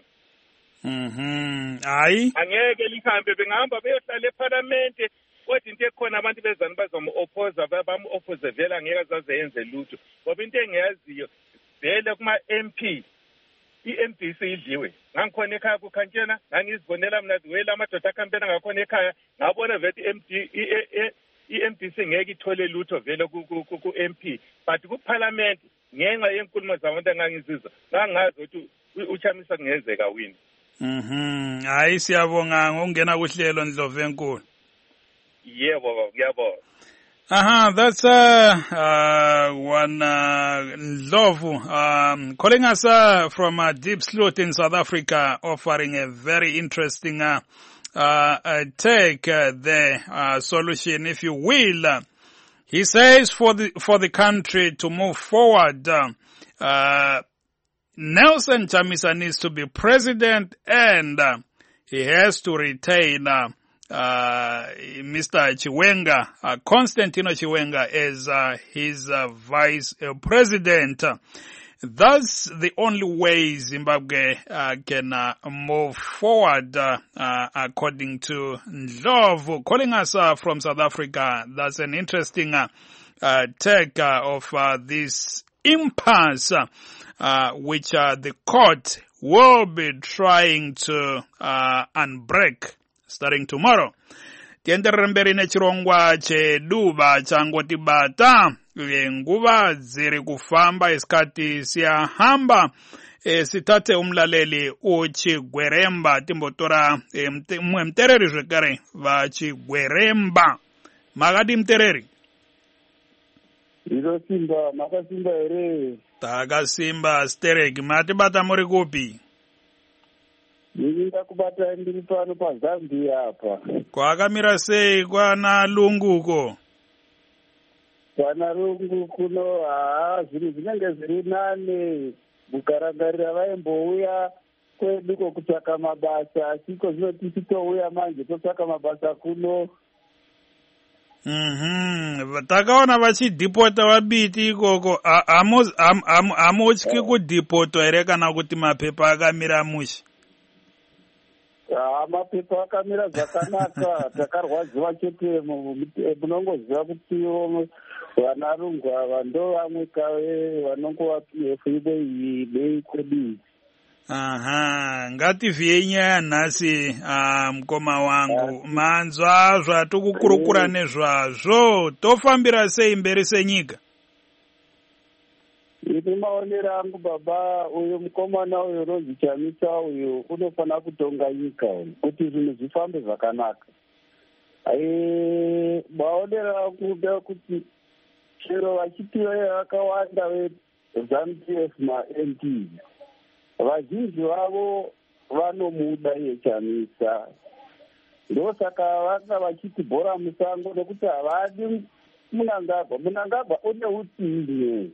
Mhm. Hayi. Angeke lihambe bengahamba beyohlala eParliament kodwa into ekhona abantu bezana bazomu-oppose bamu-oppose vela ngeke azaze yenze lutho ngoba into engiyaziyo vele kuma M P i-M D C idliwe ngangikhona ekhaya kukhantshena ngangizibonela mina wela amadoda akhampena ngakhona ekhaya ngabona vele i-M D i-M D C ngeke ithole lutho vele ku-M P but ku-Parliament ngenxa yenkulumo zabantu engangizizwa ngangazi ukuthi uChamisa kungenzeka wini. Mhm. Hayi siyabonga ngokungena kuhlelo Ndlovu enkulu. Yebo baba ngiyabonga. Aha, that's uh, uh one uh, Ndlovu um calling us uh, from uh, Diepsloot in South Africa, offering a very interesting uh, uh, uh take uh, the uh, solution, if you will. Uh, he says for the for the country to move forward, uh, uh Nelson Chamisa needs to be president and uh, he has to retain uh, uh, Mister Chiwenga, uh, Constantino Chiwenga, as uh, his uh, vice uh, president. That's the only way Zimbabwe uh, can uh, move forward, uh, uh, according to Ndlovu, calling us uh, from South Africa. That's an interesting uh, uh, take uh, of uh, this impasse uh, Uh, which uh, the court will be trying to uh, unbreak starting tomorrow. Tienderere mberi nechirongwa cheduba changoti bata nguva dziri kufamba isikati siyahamba e, sitate umlaleli uchigweremba timbotora e, mte, mwe mtereri zvekare vachigweremba. Makadi mtereri? Iro simba, makasimba ere. Takasimba stereki, matibata muri kupi? Ndinga kubata ndiri pano paZambia apa. Kwakamira sei kwana lunguko? Kwana lungu kuno haa zviri zvinenge zviri nane kukarangarira vaimbouya kwedu kokutsvaka mabasa asiko zvinoti titouya manje totsvaka mabasa kuno. Mhm. Takaona vachidhipota vabiti ikoko. Hamutyi kudhipotwa here kana kuti mapepa akamira mushe? Ah, mapepa akamira zvakanaka. Takarwadziwa chete munongoziva kuti vanarungu ava ndo vamwe kave vanongovapiwe fuido iyi bei kwedu. Aha, ngativhiye nyaya nhasi uh, mukoma wangu. Manzwa zvatukukurukura nezvazvo, tofambira sei mberi senyika? Ini maonero angu baba, uyu mukomana uyu unonzi Chamisa uyu unofana kutonga nyika kuti zvinhu zvifambe zvakanaka. Ai maonero angu ndekuti chero vachitiwe vakawanda veZANU-P F ma-M P vazhinji vavo vanomuda iye Chamisa. Ndosaka vanga vachiti bhora musango nekuti havadi Mnangagwa. Mnangagwa une utsinye.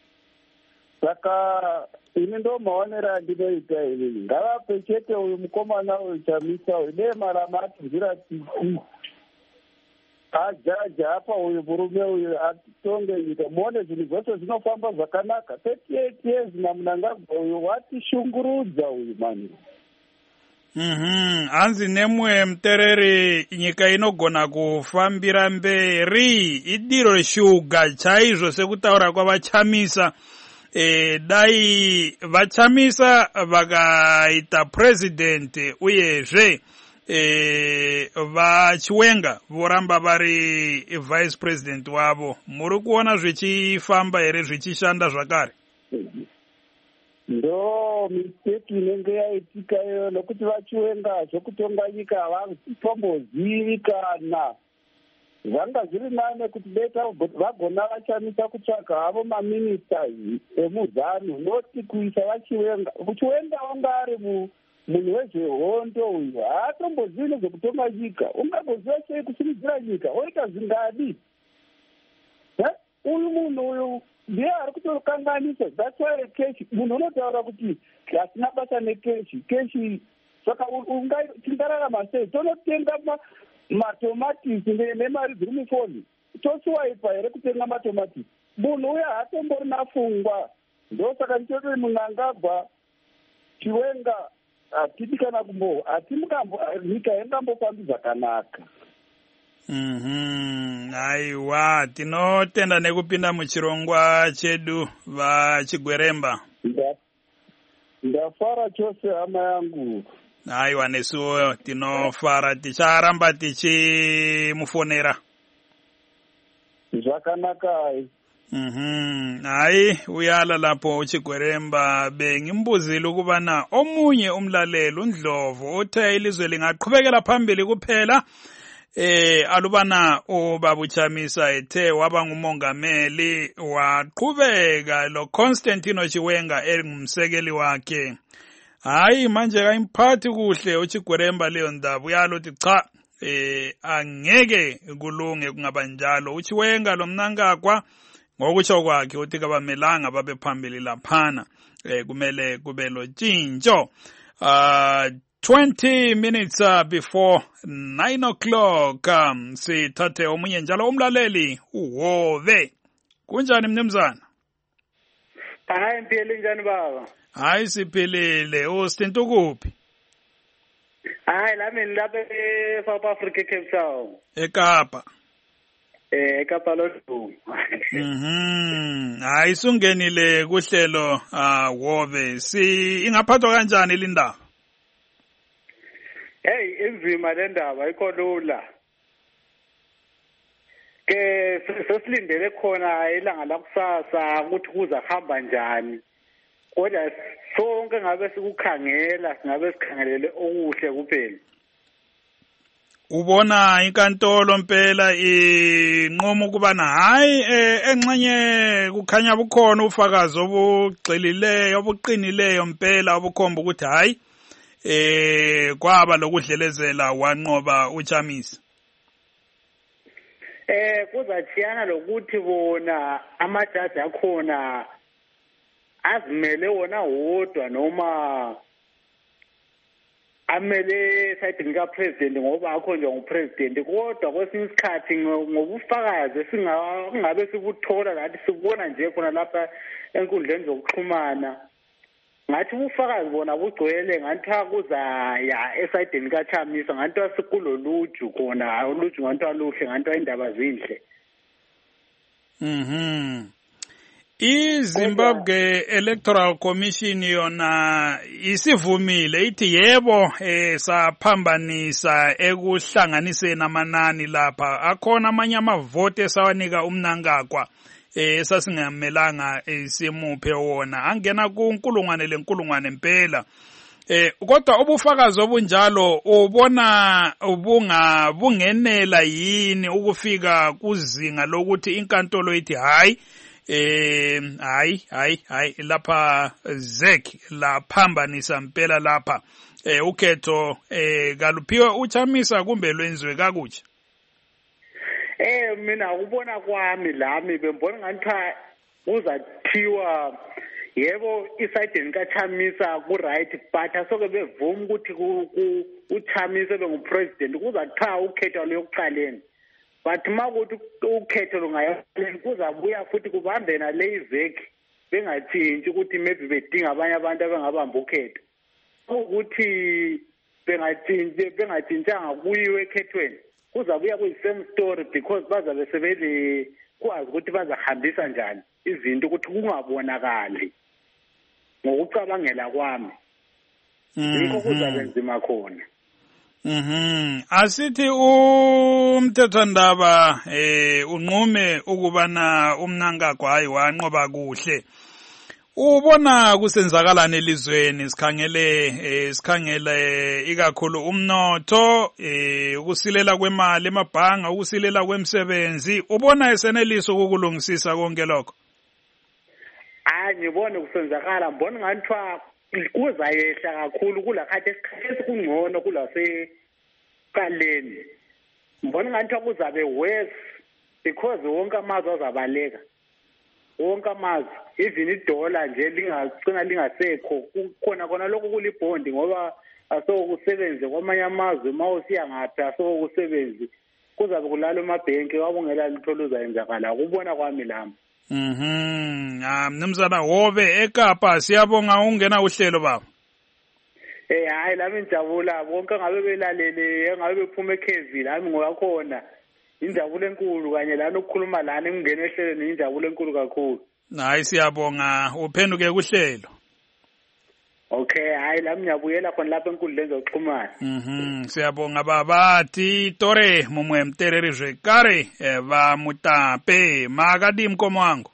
Saka ini ndo maonero andinoita inini. Ngavape chete uyu mukomana uyu Chamisa uyu dema ramati nzira tiki. Ajaja apa uyu murume uyu atitonge nyika. Muone zvinhu zvose zvinofamba zvakanaka. thirty-eight years na Mnangagwa uyu watishungurudza uyu mani. Mhm. Hanzi nemwe mtereri nyika inogona kufambira mberi idiro shuga chaizvo sekutaura kwavachamisa. E, dai vachamisa vakaita president uyezve e, vachiwenga voramba vari vice president wavo, muri kuona zvichifamba here zvichishanda zvakare? Ndo mistake inenge yaitika iyo nokuti vachiwenga zvokutonga nyika havatombozivikana. Zvanga zviri nane kuti beta vagona vachamisa kutsvaga havo maministers emuzanu noti kuisa vachiwenga. Kuchiwenga wanga ari munhu wezvehondo uyu haatombozvine zvekutoma nyika, ungamboziva sei kusimudzira nyika, oita zvingadi. Uyu munhu uyu ndiye ari kutokanganisa. That's why keshi munhu unotaura kuti hasina basa nekeshi keshi. Saka tingararama sei? Tonotenga matomatisi nemari dziri mufoni, toswaipa here kutenga matomatisi? Munhu uyo haatomborina pfungwa. Ndosaka ndichoti Mnangagwa, Chiwenga hatidi kana kumbo hatimukambo nyika ingambofambi zvakanaka. Mhm, aiwa, tinotenda nekupinda muchirongwa chedu vaChigweremba. Ndafara chose hama yangu. Aiwa, nesuwo tinofara, ticharamba tichimufonera. Zvakanaka ai. Mhm, hayi uyala lapho uChigweremba bengimbuzile ukubana omunye umlaleli uNdlovu uthe ilizwe lingaqhubekela phambili kuphela eh alubana ubaba uChamisa ethe waba ngumongameli waqhubeka lo Constantino Chiwenga engumsekeli wakhe. Hayi manje kayimphathi kuhle uChigweremba leyo ndaba, uyalo uthi cha eh angeke kulunge kungaba njalo. uChiwenga lo Mnangagwa ngokutsho kwakhe uthi kabamelanga babe phambili laphana, eh kumele kube lo tshintsho. uh twenty minutes uh, before nine o'clock um, sithathe omunye njalo umlaleli uHove. Kunjani mnumzana? Hayi mpilo njani baba? Hayi siphilile. Usithinta kuphi? Hayi lami ngilapha eSouth Africa, Cape Town. eKapa. Eh eKapa lodu. Mhm. Hayi sungenile kuhlelo ah Hove. Si ingaphathwa kanjani lindaba? Hey inzima le ndaba ayikho lula. Ke sesilindele khona ilanga lakusasa ukuthi kuza hamba njani. Kodwa sonke ngabe sikukhangela, singabe sikhangelele okuhle kuphela. Ubona inkantolo mpela inqoma ukubana hayi enxenye kukhanya bukhona ufakazi obugxilileyo obuqinileyo mpela obukhomba ukuthi hayi eh kwaba lokudlelezela wanqoba uChamisa. Eh kuzathiyana lokuthi bona amajaji akhona azimele wona wodwa noma amele sayidini kapresident ngoba akho nje ngupresident, kodwa kwesinye isikhathi ngobufakazi singabe sibuthola lathi sibona nje khona lapha enkundleni zokuxhumana, ngathi ubufakazi bona bugcwele ngathi akuza ya esayidini kaChamisa ngathi asikuloluju khona oluju ngathi aluhle ngathi indaba zinhle. Mhm. iZimbabwe Electoral Commission yona isivumile ithi yebo eh saphambanisa ekuhlanganiseni amanani lapha, akhona amanye amavote esawanika uMnangagwa eh sasingamelanga isimuphe wona, angena kunkulungwane lenkulungwane impela. Eh kodwa ubufakazi obunjalo ubona ubunga bungenela yini ukufika kuzinga lokuthi inkantolo ithi hayi eh hayi hayi hayi lapha Z E C laphambanisa impela lapha eh ukhetho eh kaluphiwe uChamisa kumbe lwenziwe kakutsha? Eh mina ukubona kwami lami bembona ngathi uzathiwa yebo isayidini kaChamisa ku right, but asoke bevuma ukuthi uChamisa bengupresident kuzacha ukhetho lokuqaleni. But makuthi ukhetho lungayaqaleni kuzabuya futhi kubambe na le iveki bengathintshi ukuthi maybe bedinga abanye abantu abangabamba ukhetho, ukuthi bengathintshi bengathintshanga kuyiwe ekhethweni kuzabuya kuyi-same story because bazabe sebele kwazi ukuthi bazahambisa njani izinto ukuthi kungabonakali ngokucabangela kwami. Yikho kuzabe nzima khona. Mhm. Asithi umthethwandaba eh unqume ukubana uMnangagwa hayi wanqoba kuhle. Ubona kusenzakalana elizweni sikhangele eh sikhangele ikakhulu umnotho eh ukusilela kwemali emabhanga, ukusilela kwemsebenzi, ubona eseneliso ukulungisisa konke lokho? Hayi ngibona kusenzakala, mbona ngathiwa kuzayehla kakhulu kulakhathi esikungcono kulasekaleni. Mbona ngathi kuzabe worse because wonke amazwe azabaleka. Wonke amazwe even idola nje lingagcina lingasekho kukhona khona lokho kulibondi ngoba asokusebenze kwamanye amazwe mawusiya ngaphi asokusebenzi kuzabe kulala emabhenki wabongela lithola uzayenzakala kubona kwami lami. Mhm. Ah mnumzana Hobe eKapa siyabonga ungena uhlelo baba. Eh hayi lami ngijabula bonke ngabe belalele ngabe bephuma eKeville lami ngoyakhona. Injabulo enkulu kanye lana ukukhuluma lana engene ehlelweni injabulo enkulu kakhulu. Hayi siyabonga uphenduke kuhlelo. Okay hayi lami ngiyabuyela khona lapha enkundleni zokuxhumana. Mhm siyabonga baba ti tore mumwe mtereri zvekare va Mutape makadi mkomo wangu.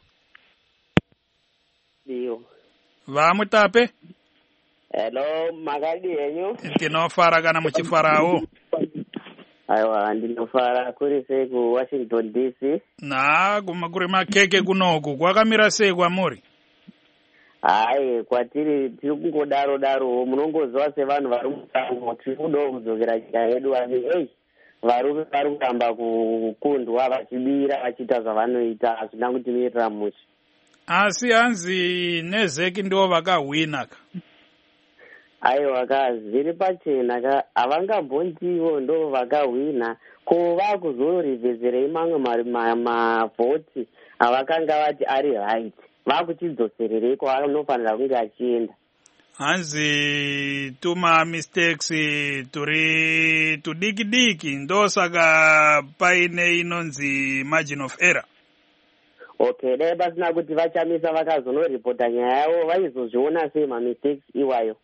Dio. Va Mutape? Hello makadi yenyu. Tinofara kana muchifarawo. Aiwa ndinofara kuri sei ku Washington D C. Na kuma kuri makeke kunoku kwakamira sei kwamuri? Hayi kwatiri tiri kungodaro daro munongoziva sevanhu vari musango tiri kudawo kudzokera nyika yedu ani ei varume vari kutamba kukundwa vachibira vachiita zvavanoita hazvina kutimirira musha. Asi hanzi nezeki ndivo vakahwina ka. Aiwa ka zviri pachena ka havangambonzivo ndo vakahwina ko vakuzorivhezerei mamwe mavhoti avakanga vati ari right vakuchidzosererei kwaanofanira kunge achienda. Hanzi tuma mistakes turi tudiki diki ndo saka paine inonzi margin of error. Okay dai pasina kuti vachamisa vakazonoripota nyaya yavo vaizozviona sei mamistakes iwayo.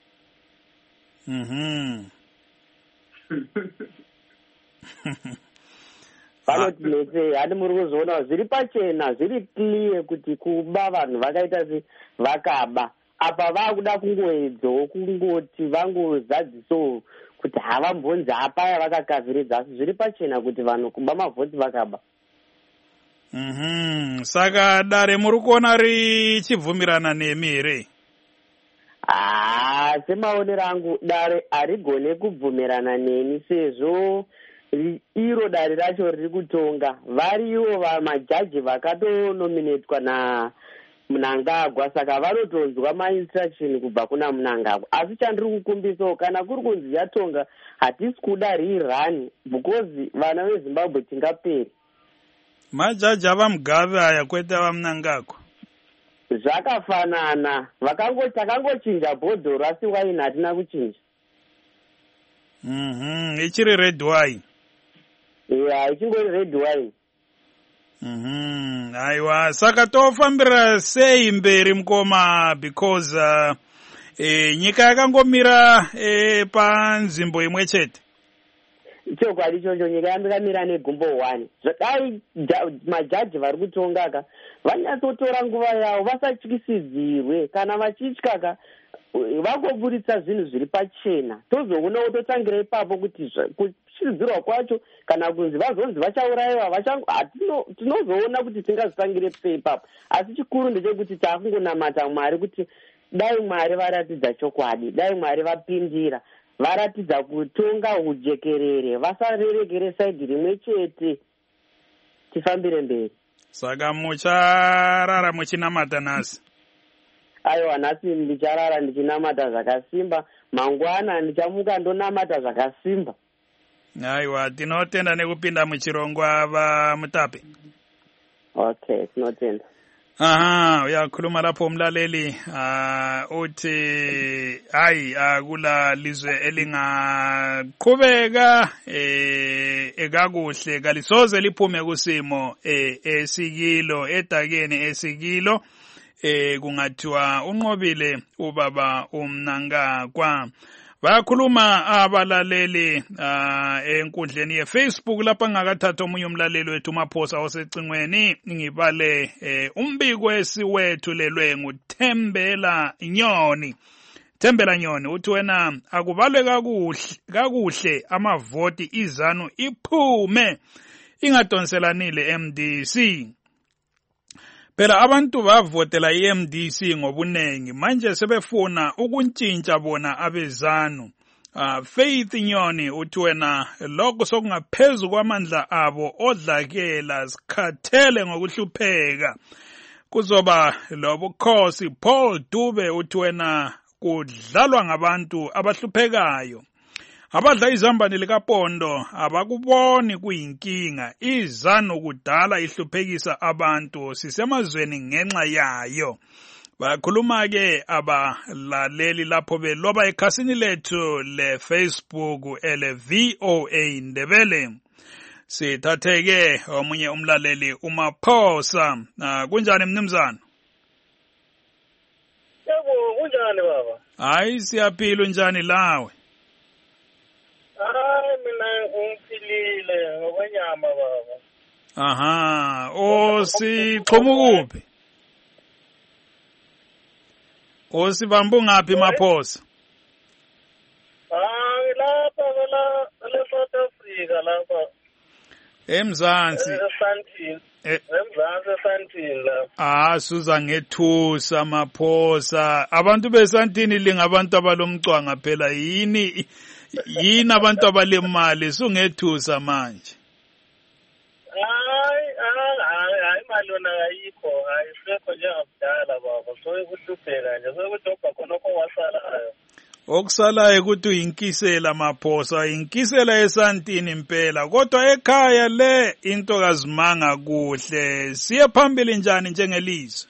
Mhm. Vanoti nese hadi muri kuzviona zviri pachena zviri clear kuti kuba vanhu vakaita se vakaba apa vakuda kungoedzawo kungoti vangozadziso kuti havambonzi apaya vakakaviridza asi zviri pachena kuti vanhu kuba mavhoti vakaba. Mhm. Saka dare muri kuona richibvumirana nemi here? Ah, semaonero angu dare harigone kubvumirana neni sezvo iro dare racho riri kutonga variwo vamajaji vakatonominetwa na Mnangagwa saka vanotonzwa mainstruction kubva kuna Mnangagwa asi chandiri kukumbisawo kana kuri kunzi yatonga hatisi kuda rirani because vana veZimbabwe tingaperi. Majaji avaMugabe aya kwete avaMnangagwa zvakafanana vakango takangochinja bhodhoro asi waini hatina kuchinja. Mhm. Ichiri red wine. Yeah, ichingori red wine. Mhm. Aiwa saka tofambira sei mberi mukoma because uh, e, nyika yakangomira e, panzvimbo imwe chete. Chokwadi ichocho nyika yakamira negumbo one. Dai majaji vari kutongaka vanyatsotora nguva yavo vasatyisidzirwe kana vachityaka vagoburitsa zvinhu zviri pachena tozoonawo totangira ipapo kuti kuchidzirwa kwacho kana kunzi vazonzi vachaurayiwa tinozoona kuti tingazvitangire sei ipapo asi chikuru ndechekuti taakungonamata Mwari kuti dai Mwari varatidza chokwadi dai Mwari vapindira varatidza kutonga ujekerere vasarerekere saidhi rimwe chete tifambire mberi. Saka mucharara muchinamata nhasi? Aiwa nhasi ndicharara ndichinamata zvakasimba mangwana ndichamuka ndonamata zvakasimba. Aiwa tinotenda nekupinda muchirongwa vaMutape. Okay tinotenda. Aha uyakhuluma lapho umlaleli uh, uthi hayi akula lizwe elingaqhubeka eh ekakuhle kalisoze liphume kusimo eh esikilo edakeni esikilo eh kungathiwa unqobile ubaba uMnangagwa. Bakhuluma abalaleli uh, enkundleni yeFacebook lapha ngakathatha omunye umlaleli wethu Maphosa osecingweni ngibale eh, umbiko esiwethulelwe nguThembela Nyoni. Thembela Nyoni uthi wena akubalwe kakuhle kakuhle amavoti izanu iphume ingadonselanile M D C. phela abantu bavotela i-M D C ngobunengi manje sebefuna ukuntshintsha bona abezanu. Uh, Faith Nyoni uthi wena lokho sokungaphezulu kwamandla abo odlakela sikhathele ngokuhlupheka kuzoba lobukhosi. Paul Dube uthi wena kudlalwa ngabantu abahluphekayo. Abadla izambane likaPondo abakuboni kuyinkinga. Izanu kudala ihluphekisa abantu sisemazweni ngenxa yayo. Bakhuluma ke abalaleli lapho beloba ekhasini lethu le Facebook ele V O A Ndebele. Sithatheke omunye umlaleli uMaphosa. Uh, kunjani mnumzana? Yebo, kunjani baba? Hayi siyaphila njani lawe? Hayi mina ngiphilile ngokwenyama baba. Aha, o siqhuma kuphi? O sibambu ngaphi Maphosa? Hayi lapha la la South Africa lapha. Emzansi. eSandton. Emzansi eSandton la. Ah, suza ngethusa Maphosa. Abantu beSandton lingabantu abalomcwanga phela yini yini abantu abalemali sungethusa manje. Hayi hayi hayi imali yona ayikho hayi sekho njengakudala baba so ekuhlupheka nje so kudobha khona okwasalayo. Okusalayo ukuthi uyinkisela Maphosa inkisela eSandton impela kodwa ekhaya le into kazimanga kuhle siye phambili njani njengelizwe.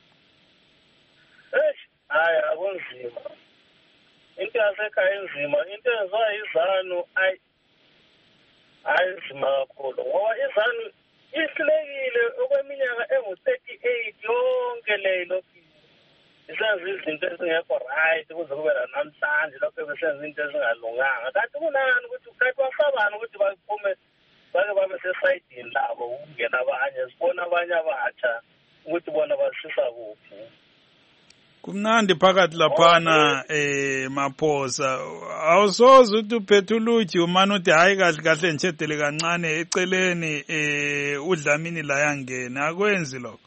Eh hayi akunzima. Into yasekhaya enzima into enziwa izanu ayi ayizima kakhulu ngoba izanu ihlekile okweminyaka engu thirty-eight yonke leyo isenza izinto ezingekho right kuze kube namhlanje lokho besenza into ezingalunganga kanti kunani ukuthi kanti wasabani ukuthi baphume bake babe sesayidini labo ukungena abanye sibona abanye abatsha ukuthi bona basisa kuphi. Kumnandi phakathi laphana eh Maphosa awusoze uthi uphethuluji umana uthi hayi kahle kahle nchedele kancane eceleni eh uDlamini la yangena akwenzi lokho.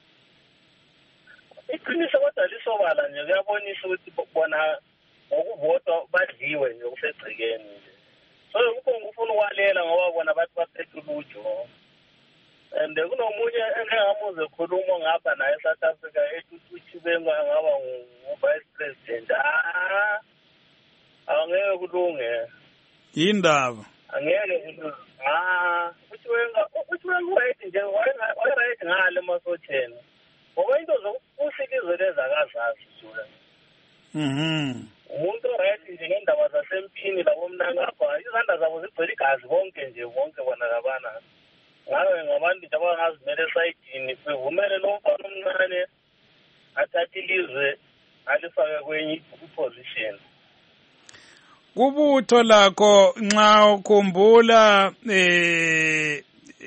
Iqiniso kodwa lisobala nje kuyabonisa ukuthi bona ngokuvota badliwe nje kusegcikeni nje. So ukho ngifuna ukwalela ngoba bona bathi baphethuluji. And kunomunye engamuze khuluma ngapha naye eSouth Africa ethi benga ngaba ngu-vice president. Ah angeke kulunge. Yindaba. Angeke kulunge. Ah uthi wenga uthi wenga right nje why right ngale masotheni. Ngoba into zokusikizwe leza kazazi zula. Mhm. Umuntu right nje ngendaba zasempini labo mnangapha izandla zabo zigcwele igazi bonke nje bonke bona labana. Ngabe ngabantu abangazimele esayidini bevumele lo mfana omncane athathe ilizwe alifake kwenye iposition. Kubutho lakho nxa ukhumbula eh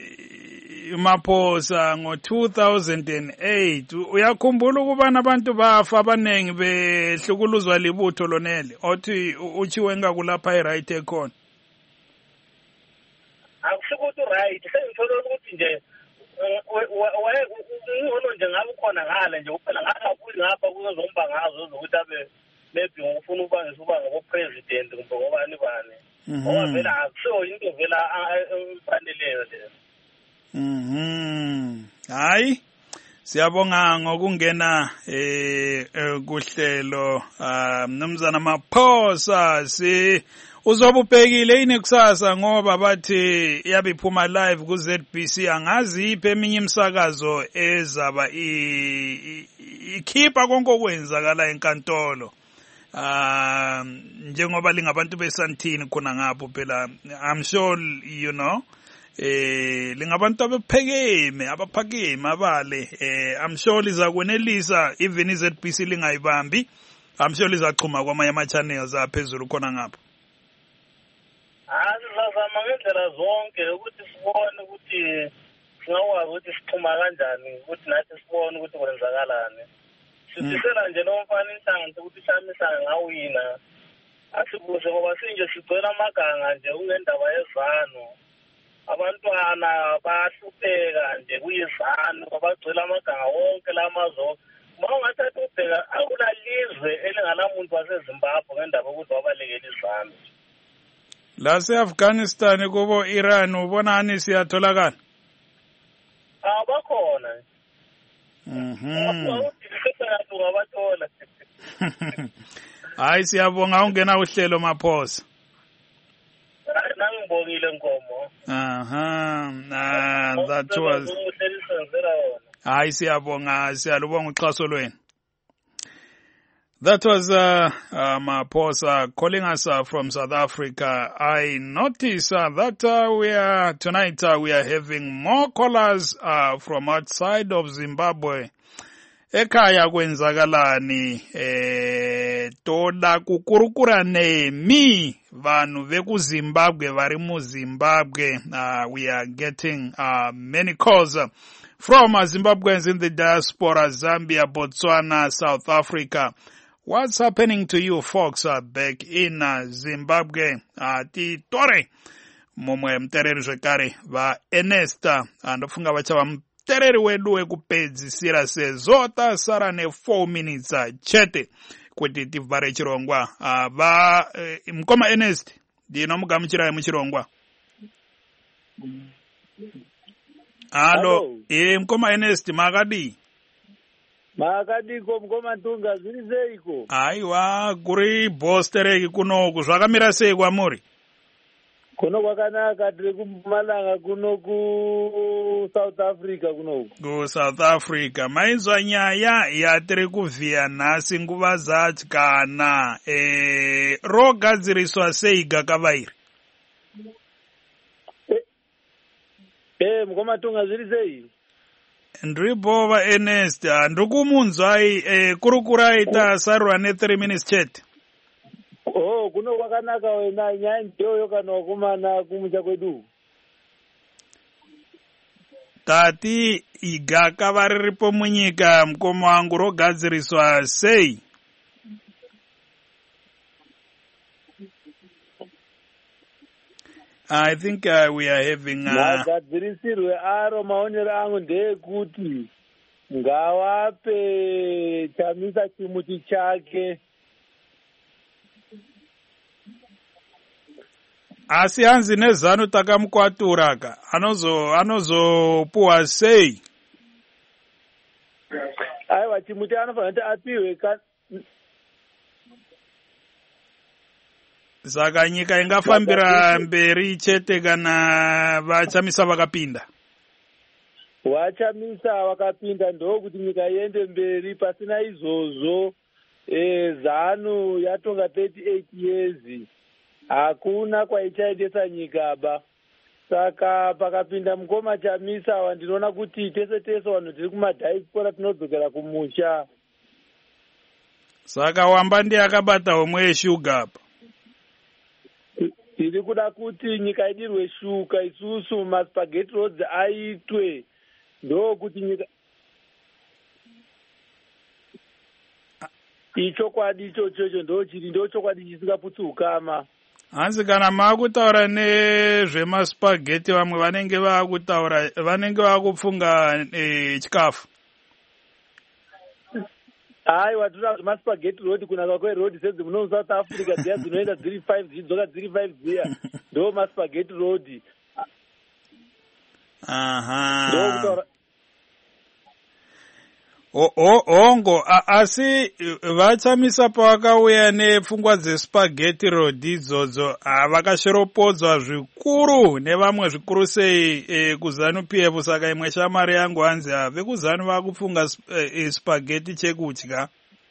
Maphosa ngo two thousand eight uyakhumbula ukubana abantu bafa abanengi behlukuluzwa libutho lonele othi uchiwe ngakulapha eright ekhona. Akusukuthi right sengithola ukuthi nje ngcono nje ngabe ukhona ngale nje kuphela ngapha ngapha kuzomba ngazo ukuthi abe maybe ngifuna ukuba ngisuba ngoba president kumbe ngobani bani ngoba vela akuso into vela emfaneleyo le. Mhm. Hayi siyabonga ngokungena eh kuhlelo mnumzana Maphosa si uzobubhekile ini kusasa ngoba bathi yabiphuma live ku Z B C angazi iphe eminye imsakazo ezaba ikhipha konke okwenzakala enkantolo. Ah njengoba lingabantu beSandton khona ngapho phela I'm sure you know eh lingabantu abephekeme abaphakeme abale eh I'm sure lizakwenelisa even iZ B C lingayibambi I'm sure lizachuma kwamanye ama channels aphezulu khona ngapho. Ah sizazama ngendlela zonke ukuthi sibone ukuthi singakwazi ukuthi sixhuma kanjani ukuthi nathi sibone ukuthi kwenzakalani. Sisela nje lo mfana inhlanhla ukuthi shamisa ngawina. Asibuze ngoba sinje sigcela amaganga nje ungendaba yezano. abantwana bahlupheka nje kuyizanu abagcwele amaganga wonke lamazo uma ungathatha ubheka akulalizwe elinganamuntu wasezimbabwe ngendaba yokuthi wabalekela izanu lase-Afghanistan kubo Iran ubonani siyatholakala abakhona mhm ngabathola hayi siyabonga ungena uhlelo Maphosa nangibongile Nkomo aha ah that was hayi siyabonga siyalubonga uxhaso lwenu. That was uh, uh, Maphosa calling us uh, from South Africa. I notice uh, that uh, we are tonight uh, we are having more callers uh, from outside of Zimbabwe. Ekhaya kwenzakalani eh toda kukurukura nemi vanhu veku Zimbabwe vari mu Zimbabwe. Uh, we are getting uh, many calls uh, from uh, Zimbabweans in the diaspora, Zambia, Botswana, South Africa. What's happening to you folks uh, back in uh, Zimbabwe? Uh, Titore mumwe mtereri zvekare va Enesta andofunga vachava mutereri wedu wekupedzisira sezvo tasara ne four minutes uh, chete kuti tivhare chirongwa. Uh, va uh, mukoma Ernest ndinomugamuchirai muchirongwa. Halo, e mukoma Ernest makadi? Makadiko mukoma Tunga zviri seiko? Aiwa kuri Bostereki kunoku zvakamira sei kwamuri? Kuno kwakanaka tiri kuMalanga kuno ku South Africa kunoku. Ku South Africa mainzwa nyaya yatiri kuvhiya nhasi nguva dzatyana e, rogadziriswa sei gakava iri? Eh mukoma Tunga zviri sei? Ndribova Ernest ndikumunzwai eh, kurukurai tasarura ne three minutes chete. Oh kuno kwakanaka wena nyaya ndiyo kana wakumana kumucha kwedu. Tati igakava riripo munyika mukoma wangu rogadziriswa sei? I think uh, we are having uh, magadzirisirwe aro maonero angu ndeyekuti ngawape Chamisa chimuti chake. asi hanzi nezano takamukwaturaka anozo anozopuwa sei? Aiwa chimuti anofanira kuti apiwe saka nyika ingafambira mberi chete kana vachamisa vakapinda. Vachamisa vakapinda ndokuti nyika iende mberi. Pasina izvozvo e, zanu yatonga thirty-eight years hakuna kwaichaendesa nyika ba. Saka pakapinda mukoma Chamisa wa ndinoona kuti tese tese vanhu tiri kumadiaspora tinodzokera kumusha. Saka wamba ndiye akabata homwe yeshuga apa. Tiri kuda kuti nyika idirwe shuka isusu maspaghetti roads aitwe ndo kuti nyika ichokwadi ichocho ndo chiri ndo chokwadi chisingaputsuka. Hanzi kana maakutaura nezvemaspaghetti vamwe vanenge vaakutaura vanenge vaakupfunga e, chikafu. Ai watura maspaghetti road kunaka kwe road sedzi muno South Africa dziya dzinoenda dziri five dzidzoka dziri five dziya ndo maspaghetti road. Aha. Ndo o o ongo asi vachamisa pavakauya nepfungwa dzespaghetti road idzodzo vakasheropodzwa zvikuru nevamwe zvikuru sei e, kuzanu P F. Saka imwe shamari yangu hanzi vekuzanu vakupfunga e, spaghetti chekudya.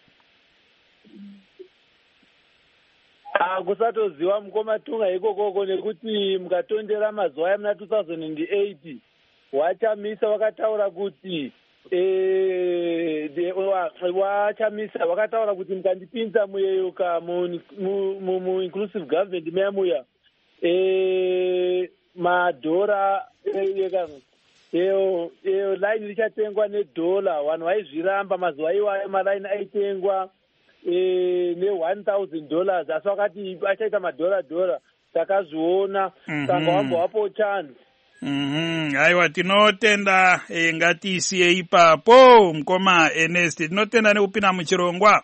kusatoziva mukoma Tunga ikokoko nekuti mukatondera mazuva amuna two thousand eight Wachamisa vakataura kuti Eh, Wachamisa vakataura kuti mukandipinza muyeyoka mu inclusive government memuya eh madhora eyo eyo line richatengwa nedhola vanhu vaizviramba mazuva iwayo maline aitengwa eh ne one thousand dollars asi vakati achaita madhora dhora takazviona saka wambo wapo chance Mhm, aiwa tinotenda e, ngati isiye ipapo mkoma Ernest tinotenda nekupina muchirongwa.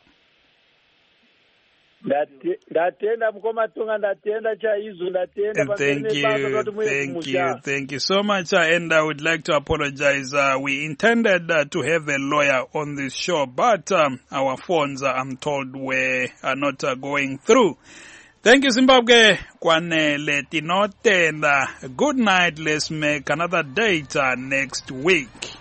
Ndatenda mkoma tunga ndatenda chaizo ndatenda thank you thank you thank you so much uh, and I would like to apologize uh, we intended uh, to have a lawyer on this show but um, our phones uh, I'm told were are not uh, going through. Thank you Zimbabwe kwanele tinotenda. Good night. Let's make another date uh, next week.